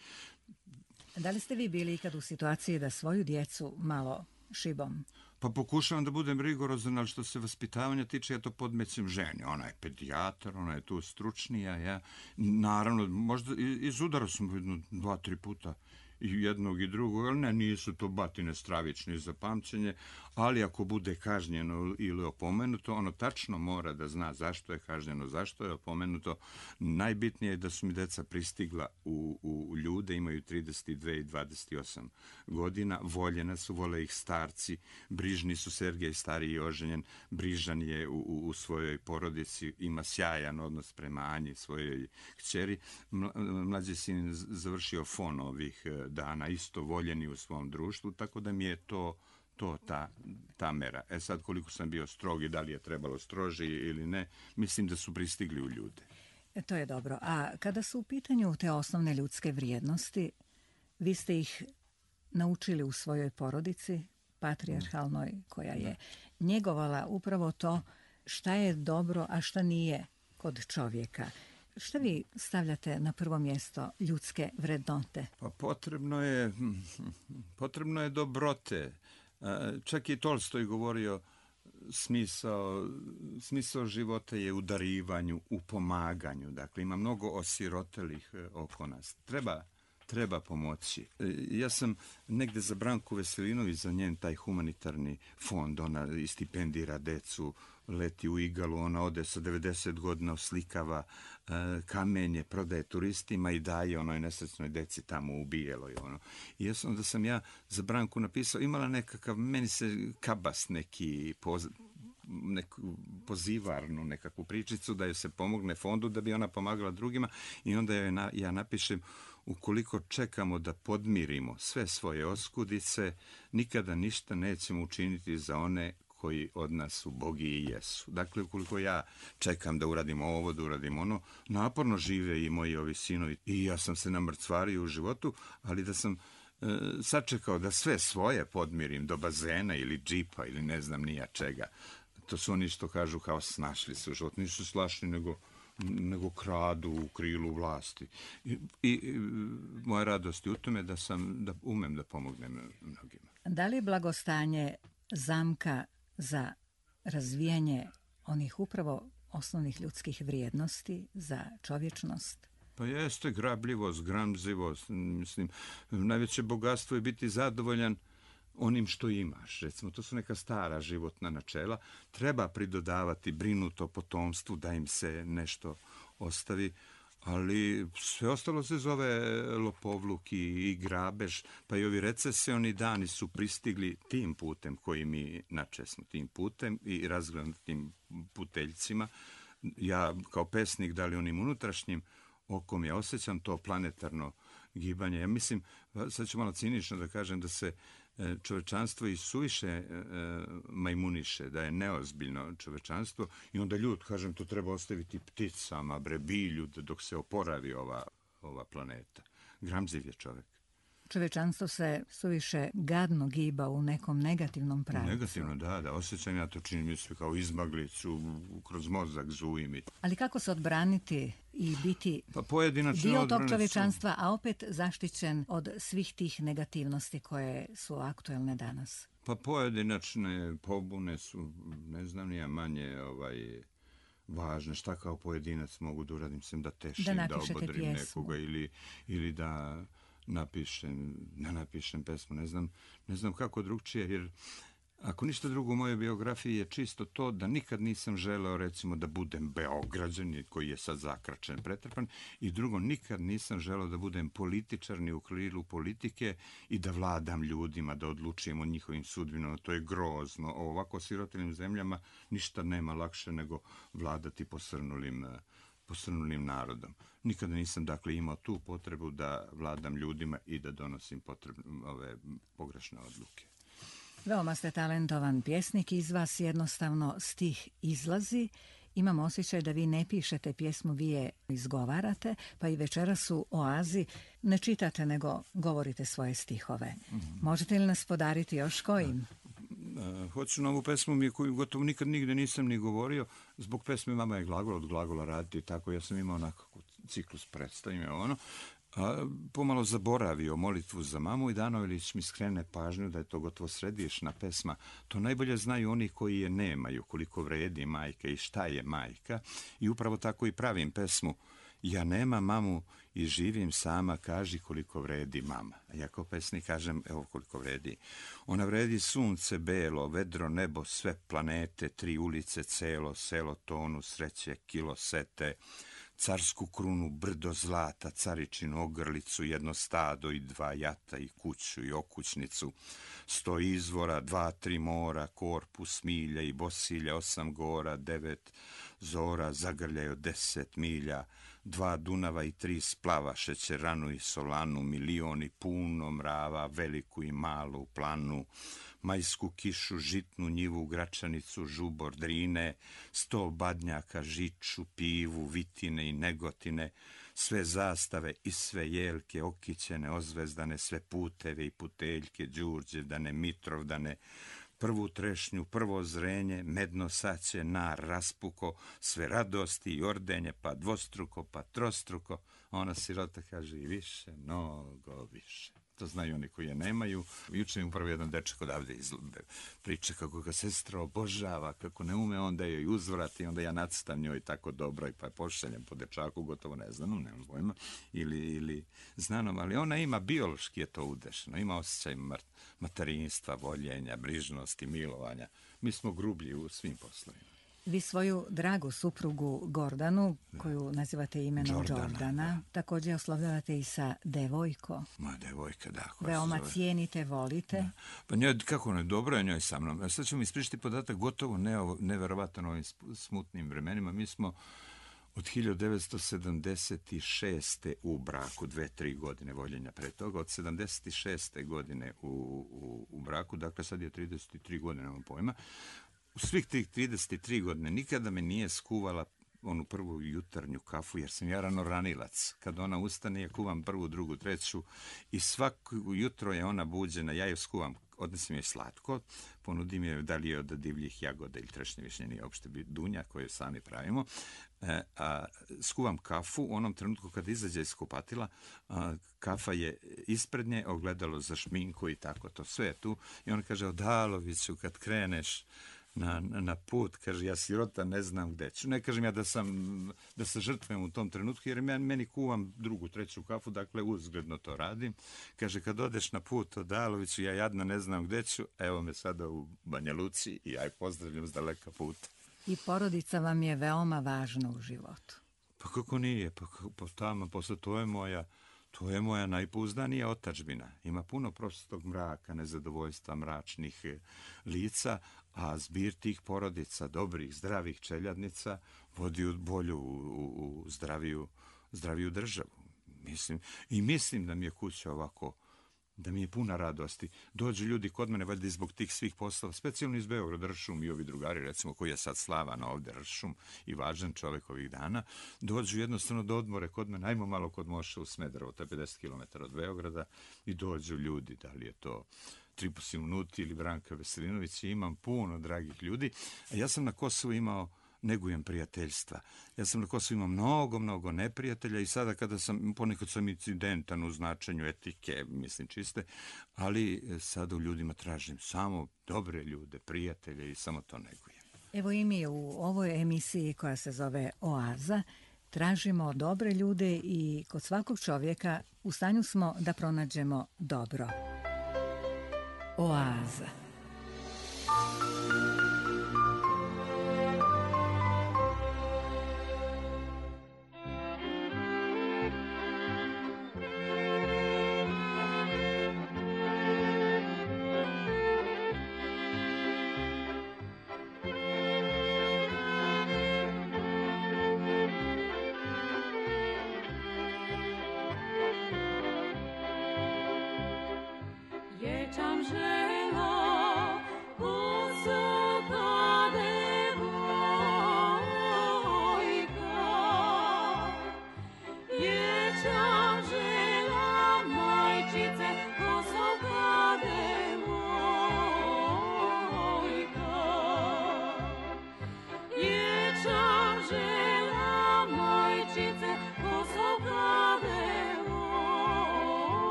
A: da li ste vi bili ikad u situaciji da svoju djecu malo šibom?
B: Pa pokušavam da budem rigorozan, ali što se vaspitavanja tiče, ja to podmećem ženi. Ona je pedijatar, ona je tu stručnija. Ja, naravno, možda izudara sam jedno dva, tri puta i jednog i drugog, ali ne, nisu to batine stravične za pamćenje, ali ako bude kažnjeno ili opomenuto, ono tačno mora da zna zašto je kažnjeno, zašto je opomenuto. Najbitnije je da su mi deca pristigla u, u ljude, imaju trideset dve i dvadeset osam godina, voljena su, vole ih starci, brižni su. Sergej stariji oženjen, brižan je u, u, u svojoj porodici, ima sjajan odnos prema Anji, svojoj kćeri. Mlađi sin završio fon ovih dana, isto voljeni u svom društvu, tako da mi je to to ta, ta mera. E sad, koliko sam bio strog i da li je trebalo stroži ili ne, mislim da su pristigli u ljude.
A: E, to je dobro. A kada su u pitanju te osnovne ljudske vrijednosti, vi ste ih naučili u svojoj porodici, patrijarhalnoj, koja je njegovala upravo to šta je dobro, a šta nije kod čovjeka. Šta vi stavljate na prvo mjesto ljudske vrednote?
B: Pa potrebno je, potrebno je dobrote. Čak i Tolstoj govorio, smisao, smisao života je u darivanju, u pomaganju. Dakle, ima mnogo osirotelih oko nas. Treba, treba pomoći. Ja sam negde za Branku Veselinović, za njen taj humanitarni fond, ona stipendira decu, leti u Igalu, ona ode sa devedeset godina, oslikava e, kamenje, prodaje turistima i daje onoj nesrećnoj deci tamo u Bijeloj. Ono. I ja sam, da sam ja za Branku napisao, imala nekakav, meni se kabas neki poz, neku pozivarnu nekakvu pričicu da joj se pomogne fondu da bi ona pomagala drugima i onda joj na, ja napišem, ukoliko čekamo da podmirimo sve svoje oskudice, nikada ništa nećemo učiniti za one koji od nas ubogi i jesu. Dakle, ukoliko ja čekam da uradim ovo, da uradim ono, naporno žive i moji ovi sinovi. I ja sam se namrcvario u životu, ali da sam e, sačekao da sve svoje podmirim do bazena ili džipa ili ne znam nija čega. To su oni što kažu kao snašli se u život. Nisu slašni, nego nego kradu u krilu vlasti. I, i moja radost je u tome da sam, da umem da pomognem mnogima.
A: Da li je blagostanje zamka za razvijanje onih upravo osnovnih ljudskih vrijednosti, za čovječnost?
B: Pa jeste grabljivost, gramzivost. Mislim, najveće bogatstvo je biti zadovoljan onim što imaš. Recimo, to su neka stara životna načela. Treba pridodavati brinuto potomstvu da im se nešto ostavi, ali sve ostalo se zove lopovluk i, i grabež, pa i ovi recesioni dani su pristigli tim putem koji mi načesmo, tim putem i razgranatim puteljcima. Ja kao pesnik, da li onim unutrašnjim okom, ja osjećam to planetarno gibanje. Ja mislim, sad ću malo cinično da kažem, da se čovečanstvo i suviše e, majmuniše, da je neozbiljno čovečanstvo i onda ljud, kažem, to treba ostaviti pticama, bre, bilju, dok se oporavi ova, ova planeta. Gramziv je čovek.
A: Čovečanstvo se suviše gadno giba u nekom negativnom pravcu.
B: Negativno, da, da, osjećam ja to, čini mi se kao izmaglicu, kroz mozak zujim.
A: Ali kako se odbraniti i biti
B: pa
A: dio tog čovečanstva, a opet zaštićen od svih tih negativnosti koje su aktuelne danas?
B: Pa pojedinačne pobune su, ne znam, nije manje ovaj, važne. Šta kao pojedinac mogu da uradim, sem da tešim, da, da obodrim nekoga ili, ili da napišem, ne napišem pesmu, ne znam, ne znam kako drugčije, jer ako ništa drugo u mojoj biografiji je čisto to da nikad nisam želeo, recimo, da budem Beograđanin koji je sad zakračen, pretrpan, i drugo, nikad nisam želeo da budem političar ni u krilu politike i da vladam ljudima, da odlučujem o njihovim sudbinama. To je grozno. O ovako sirotilnim zemljama ništa nema lakše nego vladati posrnulim posrnulim narodom. Nikada nisam, dakle, imao tu potrebu da vladam ljudima i da donosim potrebne, ove pogrešne odluke.
A: Veoma ste talentovan pjesnik, iz vas jednostavno stih izlazi. Imam osjećaj da vi ne pišete pjesmu, vi je izgovarate, pa i večeras u Oazi ne čitate, nego govorite svoje stihove. Mm-hmm. Možete li nas podariti još kojim?
B: Uh, hoću novu pesmu mi je koju gotovo nikad nigde nisam ni govorio. Zbog pesme Mama je glagol, od glagola raditi i tako. Ja sam imao onako ciklus predstavljanja ono. A, pomalo zaboravio molitvu za mamu i Danovilić mi skrene pažnju da je to gotovo središnja pesma. To najbolje znaju oni koji je nemaju, koliko vredi majka i šta je majka. I upravo tako i pravim pesmu. Ja nemam mamu i živim sama, kaži koliko vredi mama. A ja kao pesnik kažem, evo koliko vredi. Ona vredi sunce belo, vedro nebo, sve planete, tri ulice, celo, selo, tonu, sreće, kilo sete, carsku krunu, brdo zlata, caričinu ogrlicu, jedno stado i dva jata i kuću i okućnicu, sto izvora, dva, tri mora, korpus milja i bosilja, osam gora, devet zora, zagrljaju deset milja, dva Dunava i tri splava, šećeranu i solanu, milioni puno mrava, veliku i malu planu, majsku kišu, žitnu njivu, gračanicu, žubor, drine, sto badnjaka, žiču, pivu, vitine i negotine, sve zastave i sve jelke, okićene, ozvezdane, sve puteve i puteljke, đurđevdane, mitrovdane, prvu trešnju, prvo zrenje, medno saće, nar, raspuko, sve radosti i ordenje, pa dvostruko, pa trostruko. Ona sirota kaže i više, mnogo više. To znaju oni koji je nemaju. Juče mi upravo jedan dečak odavde iz priče kako ga sestra obožava, kako ne ume, onda joj uzvrati, onda ja nacrtam njoj tako dobro i pa pošaljem po dečaku, gotovo ne znam, nemam pojma, ili, ili znanom, ali ona ima, biološki je to udešeno, ima osjećaj materinstva, voljenja, brižnosti, milovanja. Mi smo grublji u svim poslovima.
A: Vi svoju dragu suprugu Gordanu, koju nazivate imenom Jordana, Jordana
B: da.
A: također oslovljavate i sa devojko.
B: Ma devojka, da.
A: Veoma cijenite, volite.
B: Da. Pa njoj, kako ne, dobro je njoj sa mnom. Sad ću mi ispričati podatak gotovo neverovatan ovim smutnim vremenima. Mi smo od hiljadu devetsto sedamdeset šeste. u braku, dve, tri godine voljenja pre toga, od sedamdeset šeste. godine u, u, u braku, dakle sad je trideset tri godine, nemam pojma. U svih tih trideset tri godine nikada me nije skuvala onu prvu jutarnju kafu, jer sam ja ranoranilac. Kad ona ustane, ja kuvam prvu, drugu, treću i svako jutro je ona buđena, ja je skuvam, odnesim je slatko, ponudim je da li je od divljih jagoda ili trešnje višnje, nije uopšte dunja koje sami pravimo, e, a skuvam kafu u onom trenutku kada izađe iz kupatila, a, kafa je ispred nje, ogledalo za šminku i tako to, sve je tu. I ona kaže, Odaloviću, kad kreneš Na, na put, kaže, ja sirota ne znam gde ću. Ne kažem ja da sam da se žrtvujem u tom trenutku, jer ja meni kuvam drugu, treću kafu, dakle uzgledno to radim. Kaže, kad odeš na put Odaloviću, ja jadno ne znam gde ću, evo me sada u Banja Luci i ja pozdravljam s daleka puta.
A: I porodica vam je veoma važna u životu.
B: Pa kako nije, pa, pa tamo, posle to je moja To je moja najpouzdanija otadžbina. Ima puno prostog mraka, nezadovoljstva, mračnih lica, a zbir tih porodica, dobrih, zdravih čeljadnica, vodi u bolju, u, u zdraviju, zdraviju državu. Mislim, i mislim da mi je kuća ovako, da mi je puna radosti. Dođu ljudi kod mene, valjda i zbog tih svih poslova, specijalno iz Beograda, Ršum i ovi drugari, recimo, koji je sad slavan ovde, Ršum i važan čovjek ovih dana, dođu jednostavno do odmore kod mene, ajmo malo kod Moša u Smederevo, to je pedeset kilometara od Beograda, i dođu ljudi, da li je to Tripusi Unuti ili Branka Veselinović, i imam puno dragih ljudi. A ja sam na Kosovu imao, negujem prijateljstva. Ja sam na Kosovu imao mnogo, mnogo neprijatelja i sada kada sam, ponekad sam incidentan u značenju etike, mislim čiste, ali sada u ljudima tražim samo dobre ljude, prijatelje i samo to negujem.
A: Evo i mi u ovoj emisiji koja se zove Oaza tražimo dobre ljude i kod svakog čovjeka u stanju smo da pronađemo dobro. Oaza.
C: Tam žela,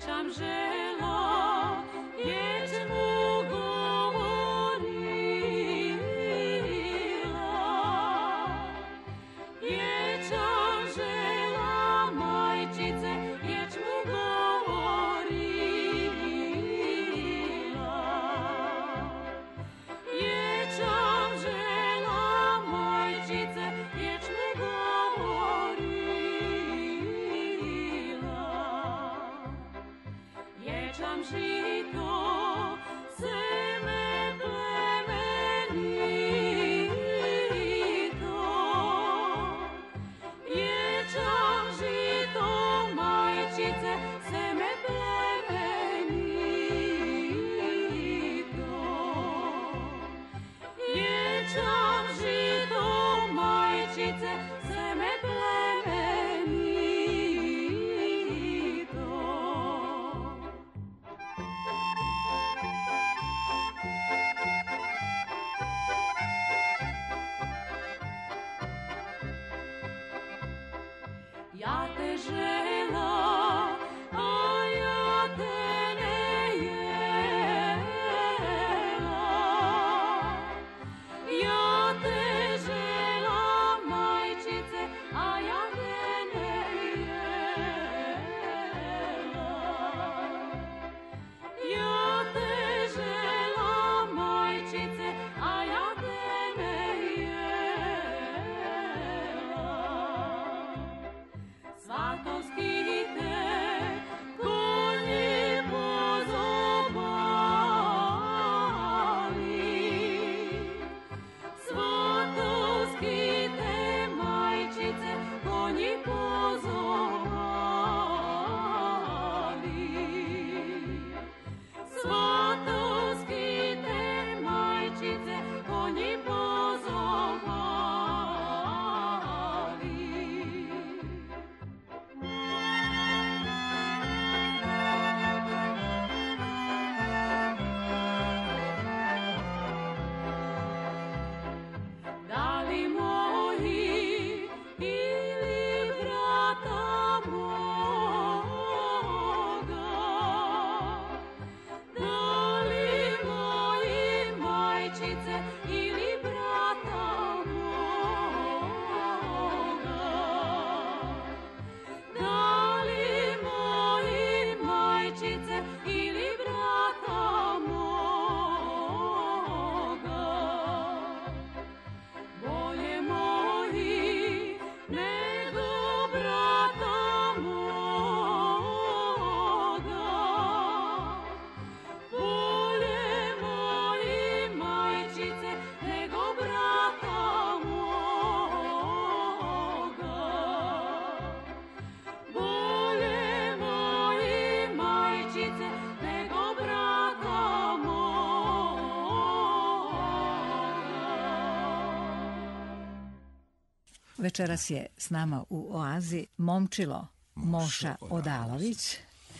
A: Večeras je s nama u Oazi Momčilo Moša Odalović,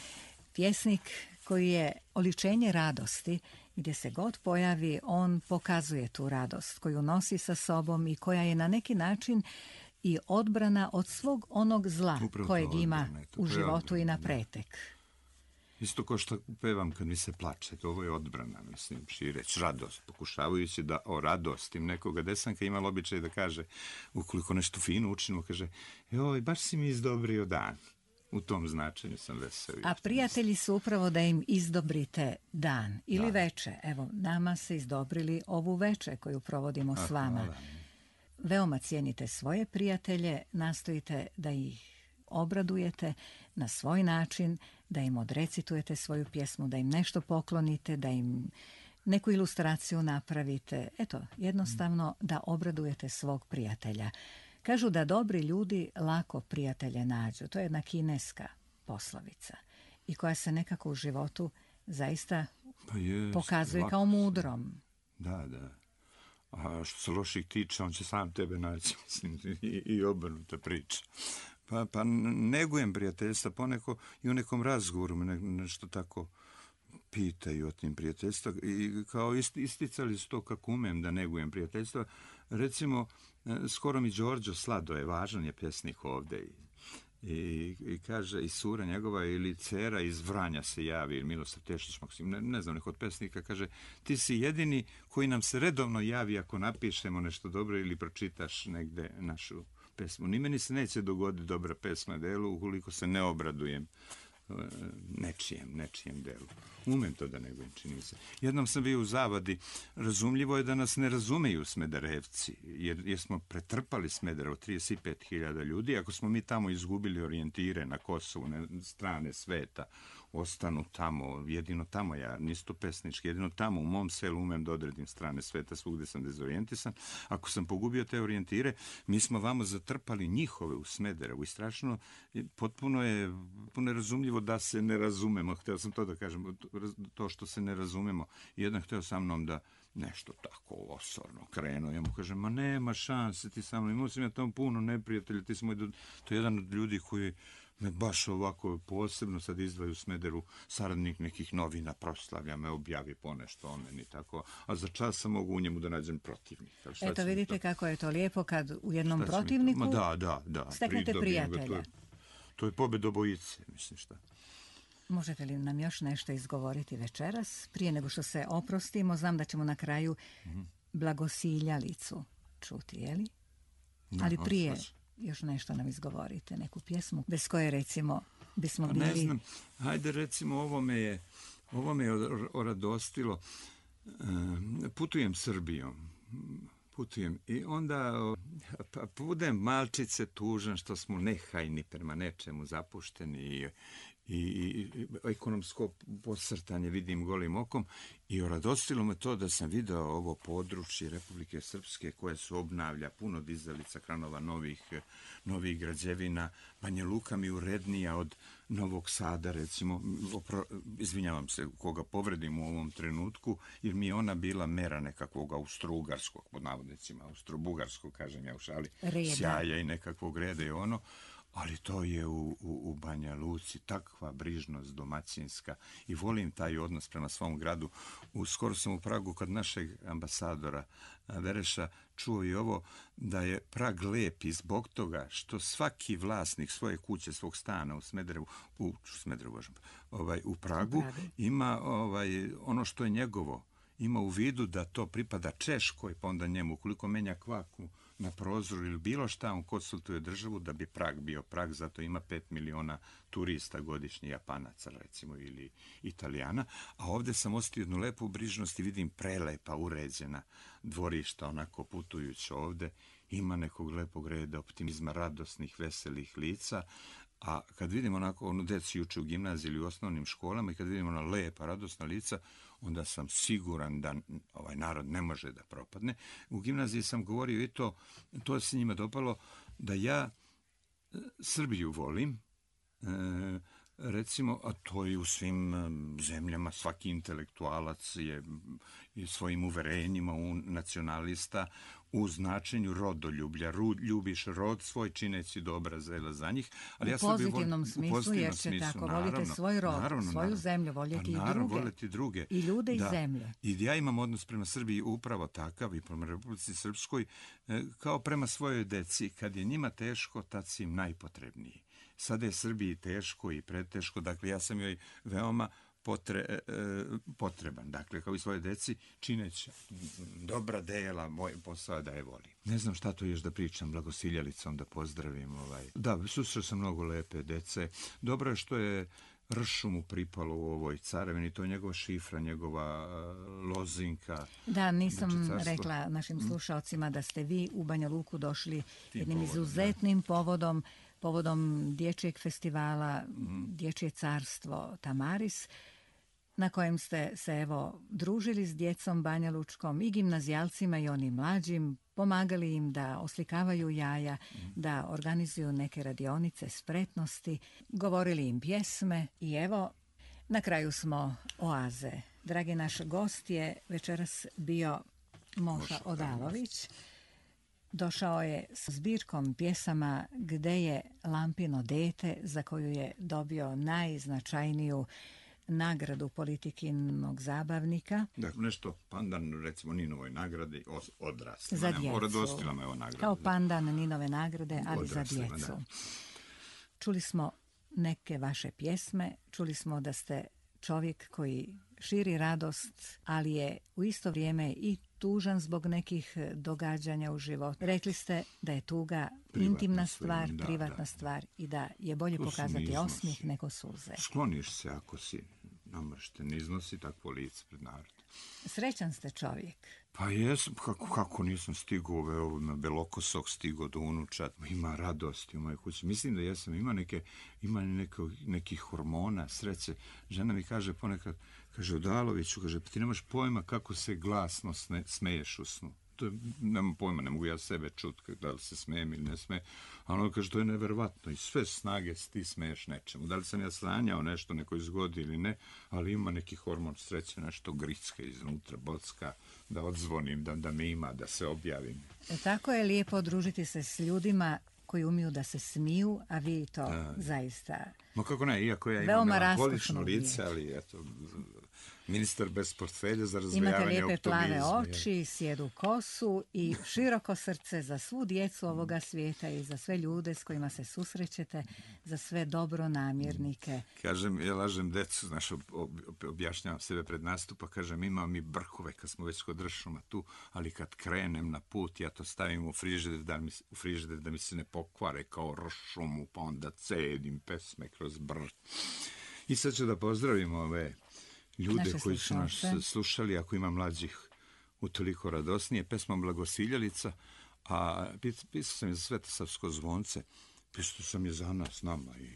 A: pjesnik koji je oličenje radosti. Gdje se god pojavi, on pokazuje tu radost koju nosi sa sobom i koja je na neki način i odbrana od svog onog zla
B: Upravo
A: kojeg
B: odbrana,
A: ima
B: to
A: u
B: je
A: životu
B: odbrana,
A: i na
B: da.
A: pretek.
B: Isto kao što pevam kad mi se plače, to ovo je odbrana, mislim, šireć, radost, pokušavajući da o radostim nekoga. Desanka imala običaj da kaže, ukoliko nešto fino učinimo, kaže, joj, baš si mi izdobrio dan. U tom značenju sam vesel.
A: A prijatelji su upravo da im izdobrite dan ili
B: Da.
A: veče. Evo, nama se izdobrili ovu veče koju provodimo s
B: A,
A: vama.
B: hvala.
A: Veoma cijenite svoje prijatelje, nastojite da ih obradujete na svoj način, da im odrecitujete svoju pjesmu, da im nešto poklonite, da im neku ilustraciju napravite. Eto, jednostavno da obradujete svog prijatelja. Kažu da dobri ljudi lako prijatelje nađu. To je jedna kineska poslovica i koja se nekako u životu zaista
B: Pa jest,
A: pokazuje
B: lako
A: kao
B: se-
A: mudrom.
B: Da, da. A što se loših tiče, on će sam tebe naći, mislim, i, i obrnuta priča. Pa, pa negujem prijateljstva, poneko i u nekom razgovoru me ne, nešto tako pitaju o tim prijateljstva i kao ist, isticali su to kako umem da negujem prijateljstva. Recimo, e, skoro mi Đorđo Slado je važan je pjesnik ovde i I, i kaže, i sura njegova ili Cera iz Vranja se javi, ili Milosav Tešić Maksim, ne, ne znam, neko od pesnika, kaže, ti si jedini koji nam se redovno javi ako napišemo nešto dobro ili pročitaš negde našu pesmu. Ni meni se neće dogoditi dobra pesma delu ukoliko se ne obradujem nečijem, nečijem delu. Umem to da nego čini se. Jednom sam bio u Zavadi. Razumljivo je da nas ne razumeju Smederevci, jer, jer smo pretrpali Smederevo, trideset pet hiljada ljudi. Ako smo mi tamo izgubili orijentire na Kosovu, na strane sveta, ostanu tamo, jedino tamo ja, nisto pesnički, jedino tamo u mom selu umem da odredim strane sveta, svugde sam dezorijentisan. Ako sam pogubio te orijentire, mi smo vamo zatrpali njihove u Smederevu i strašno, potpuno je, potpuno je razumljivo da se ne razumemo. Hteo sam to da kažem, to što se ne razumemo. Jedan hteo sa mnom da nešto tako osorno krenuo. Ja mu kažem, ma nema šanse ti sa mnom, imao sam ja tamo puno neprijatelja, ti si moj, to je jedan od ljudi koji me baš ovako posebno sad izdvaju u Smederu, saradnik nekih novina, proslavlja me, objavi ponešto o meni, tako, a za čas sam mogu u njemu da nađem protivnika.
A: Eto, vidite to? Kako je to lijepo kad u jednom protivniku
B: Ma da, da, da,
A: steknete prijatelja.
B: To je, to je pobjeda obojice, mislim šta.
A: Možete li nam još nešto izgovoriti večeras? Prije nego što se oprostimo, znam da ćemo na kraju mm-hmm. Blagosiljalicu čuti, je li? No, ali prije još nešto nam izgovorite, neku pjesmu bez koje recimo bismo bili...
B: Ne znam, hajde recimo ovo me je, ovo me je oradostilo. Putujem Srbijom, putujem i onda pa budem malčice tužan što smo nehajni prema nečemu zapušteni i I, i ekonomsko posrtanje vidim golim okom i oradostilo me to da sam video ovo područje Republike Srpske koje se obnavlja, puno dizalica, kranova, novih, novih građevina. Banja Luka mi urednija od Novog Sada, recimo, opro, izvinjavam se koga povredim u ovom trenutku, jer mi je ona bila mera nekakvog austro-ugarskog, pod navodnicima, austro-bugarskog, kažem ja u šali, reda. Sjaja i nekakvog reda i ono. Ali to je u, u, u Banja Luci takva brižnost domaćinska i volim taj odnos prema svom gradu. U, skoro sam u Pragu kod našeg ambasadora Vereša čuo i ovo da je Prag lep i zbog toga što svaki vlasnik svoje kuće, svog stana u Smederevu, u Smederevu, ovaj, u Pragu ima ovaj, ono što je njegovo. Ima u vidu da to pripada Češkoj, pa onda njemu, ukoliko menja kvaku na prozoru ili bilo šta, on konsultuje državu da bi Prag bio Prag, zato ima pet miliona turista godišnji, Japanaca recimo ili Italijana, a ovdje sam osjetio jednu lepu brižnost i vidim prelepa, uređena dvorišta, onako putujući ovdje, ima nekog lepog reda, optimizma, radosnih, veselih lica, a kad vidimo onako onu decu juče u gimnaziji ili u osnovnim školama i kad vidimo ona lepa, radosna lica, onda sam siguran da ovaj narod ne može da propadne. U gimnaziji sam govorio i to, to se njima dopalo, da ja Srbiju volim, e, recimo, a to je u svim zemljama, svaki intelektualac je, je svojim uverenjima u nacionalista, u značenju rodoljublja. Ru, ljubiš rod svoj čineći dobra zela za njih. Ali
A: u
B: ja
A: pozitivnom
B: vol,
A: smislu, u pozitivnom jer će smislu, tako, naravno, volite svoj rod, naravno, svoju naravno, zemlju, voljeti
B: naravno,
A: i druge.
B: Voljeti druge.
A: I ljude
B: da,
A: i zemlje.
B: I ja imam odnos prema Srbiji upravo takav i prema Republici Srpskoj, kao prema svojoj deci. Kad je njima teško, tad si im najpotrebniji. Sada je Srbiji teško i preteško, dakle ja sam joj veoma potre, e, potreban, dakle kao i svoje deci, čineći dobra dela, moj posao da je volim. Ne znam šta to još da pričam, Blagosiljalicom da pozdravim. Ovaj. Da, susreo sam mnogo lepe dece. Dobro je što je Ršu mu pripalo u ovoj carevini, to je njegova šifra, njegova uh, lozinka.
A: Da, nisam znači, rekla našim slušalcima da ste vi u Banja Luku došli Tim jednim povodom, izuzetnim da. povodom, povodom dječjeg festivala, mm. Dječje carstvo Tamaris, na kojem ste se evo družili s djecom banjalučkom i gimnazijalcima i onim mlađim, pomagali im da oslikavaju jaja, mm. da organizuju neke radionice spretnosti, govorili im pjesme i evo na kraju smo oaze. Dragi naš gost je večeras bio Moša Odalović. Došao je s zbirkom pjesama Gde je Lampino dete, za koju je dobio najznačajniju nagradu politikinog zabavnika.
B: Dakle, nešto pandan, recimo, Ninovoj nagrade odrasli.
A: Za djecu.
B: Oradostila me ova nagrada.
A: Kao pandan Ninove nagrade, ali odrasli, za djecu. Da. Čuli smo neke vaše pjesme, čuli smo da ste čovjek koji širi radost, ali je u isto vrijeme i tužan zbog nekih događanja u životu. Rekli ste da je tuga privatna intimna stvar, svojim, da, privatna da. stvar i da je bolje to pokazati osmijeh nego suze.
B: Skloniš se ako si namršten, iznosi takvo lice pred narod.
A: Srećan ste čovjek.
B: Pa jesam, kako, kako nisam stigao evo, na Belokosog, stigao do unučat, ima radosti u mojoj kući. Mislim da jesam, ima, neke, ima neko, nekih hormona, sreće. Žena mi kaže ponekad, kaže, Odaloviću, kaže, pa ti nemaš pojma kako se glasno sne, smeješ u snu. To je, nemam pojma, ne mogu ja sebe čuti da li se smijem ili ne smijem. A ono kaže, to je neverovatno i sve snage ti smeješ nečemu. Da li sam ja sanjao nešto nekoj zgodi ili ne, ali ima neki hormon sreće, nešto gricka iznutra, bocka, da odzvonim, da, da me ima, da se objavim.
A: E, tako je lijepo družiti se s ljudima koji umiju da se smiju, a vi to da. zaista...
B: Ma kako ne, iako ja imam melankolično lice, ali eto... Ministar bez portfelja za razvijavanje optimizma.
A: Imate lijepe plave oči, sjedu kosu i široko srce za svu djecu ovoga svijeta i za sve ljude s kojima se susrećete, za sve dobronamjernike.
B: Kažem, ja lažem decu, znaš, objašnjavam sebe pred nastupa, kažem, imam mi brkove kad smo već kod ršuma tu, ali kad krenem na put, ja to stavim u frižider da mi, u frižider da mi se ne pokvare kao ršumu, pa onda cedim pesme kroz brk. I sad ću da pozdravim ove... ljude naše koji su nas slušali, ako ima mlađih utoliko radosnije, pesma Blagosiljalica, a pisao sam je za Svetosavsko zvonce, pisao sam je za nas, nama. I,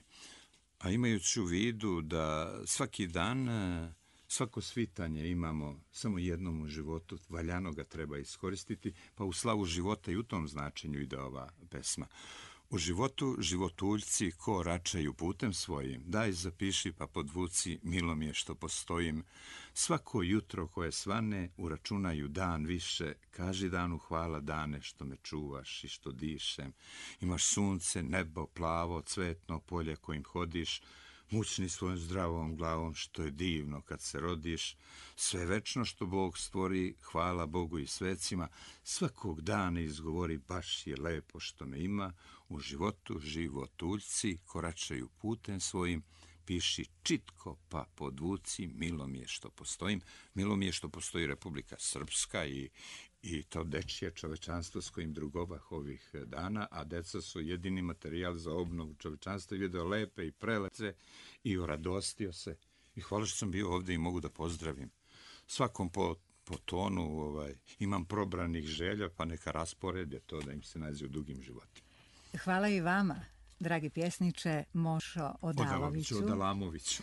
B: a imajući u vidu da svaki dan, svako svitanje imamo samo jednom u životu, valjano ga treba iskoristiti, pa u slavu života i u tom značenju ide ova pesma. U životu životuljci ko račaju putem svojim, daj zapiši pa podvuci, milo mi je što postojim. Svako jutro koje svane, uračunaju dan više, kaži danu hvala dane što me čuvaš i što dišem. Imaš sunce, nebo, plavo, cvetno polje kojim hodiš, mučni svojom zdravom glavom što je divno kad se rodiš, sve večno što Bog stvori, hvala Bogu i svecima, svakog dana izgovori baš je lepo što me ima, u životu životuljci koračaju putem svojim, piši čitko pa podvuci, milo mi je što postojim, milo mi je što postoji Republika Srpska i I to dečje čovečanstvo s kojim drugovah ovih dana, a deca su jedini materijal za obnovu čovečanstva i video lepe i prelepe i oradostio se. I hvala što sam bio ovdje i mogu da pozdravim. Svakom po, po tonu ovaj, imam probranih želja, pa neka rasporede to da im se nađe u dugim životima.
A: Hvala i vama, dragi pjesniče Mošo Odaloviću.
B: Odalamoviću.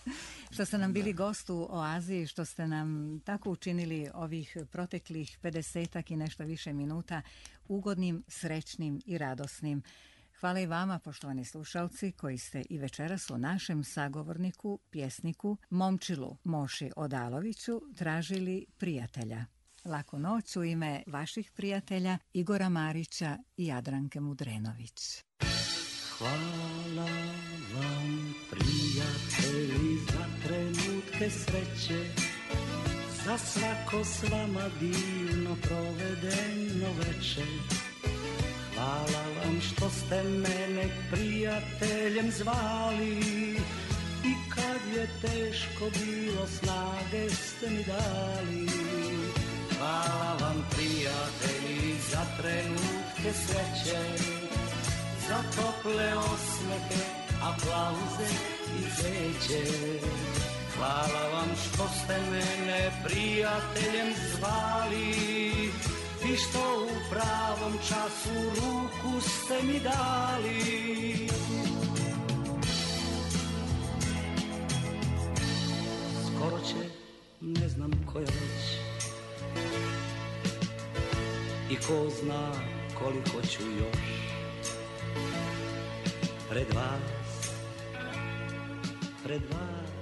A: Što ste nam bili gost u Oaziji, što ste nam tako učinili ovih proteklih pedesetak i nešto više minuta ugodnim, srećnim i radosnim. Hvala i vama, poštovani slušalci, koji ste i večeras u našem sagovorniku, pjesniku, Momčilu Moši Odaloviću tražili prijatelja. Laku noć u ime vaših prijatelja Igora Marića i Jadranke Mudrenović.
C: Hvala vam, prijatelji, za trenutke sreće, za svako s vama divno provedeno veče. Hvala vam što ste mene prijateljem zvali i kad je teško bilo snage ste mi dali. Hvala vam, prijatelji, za trenutke sreće, za tople osmehe, aplauze i zeće. Hvala vam što ste mene prijateljem zvali i što u pravom času ruku ste mi dali. Skoro će, ne znam koja već, i ko zna koliko ću još pred vas, pred vas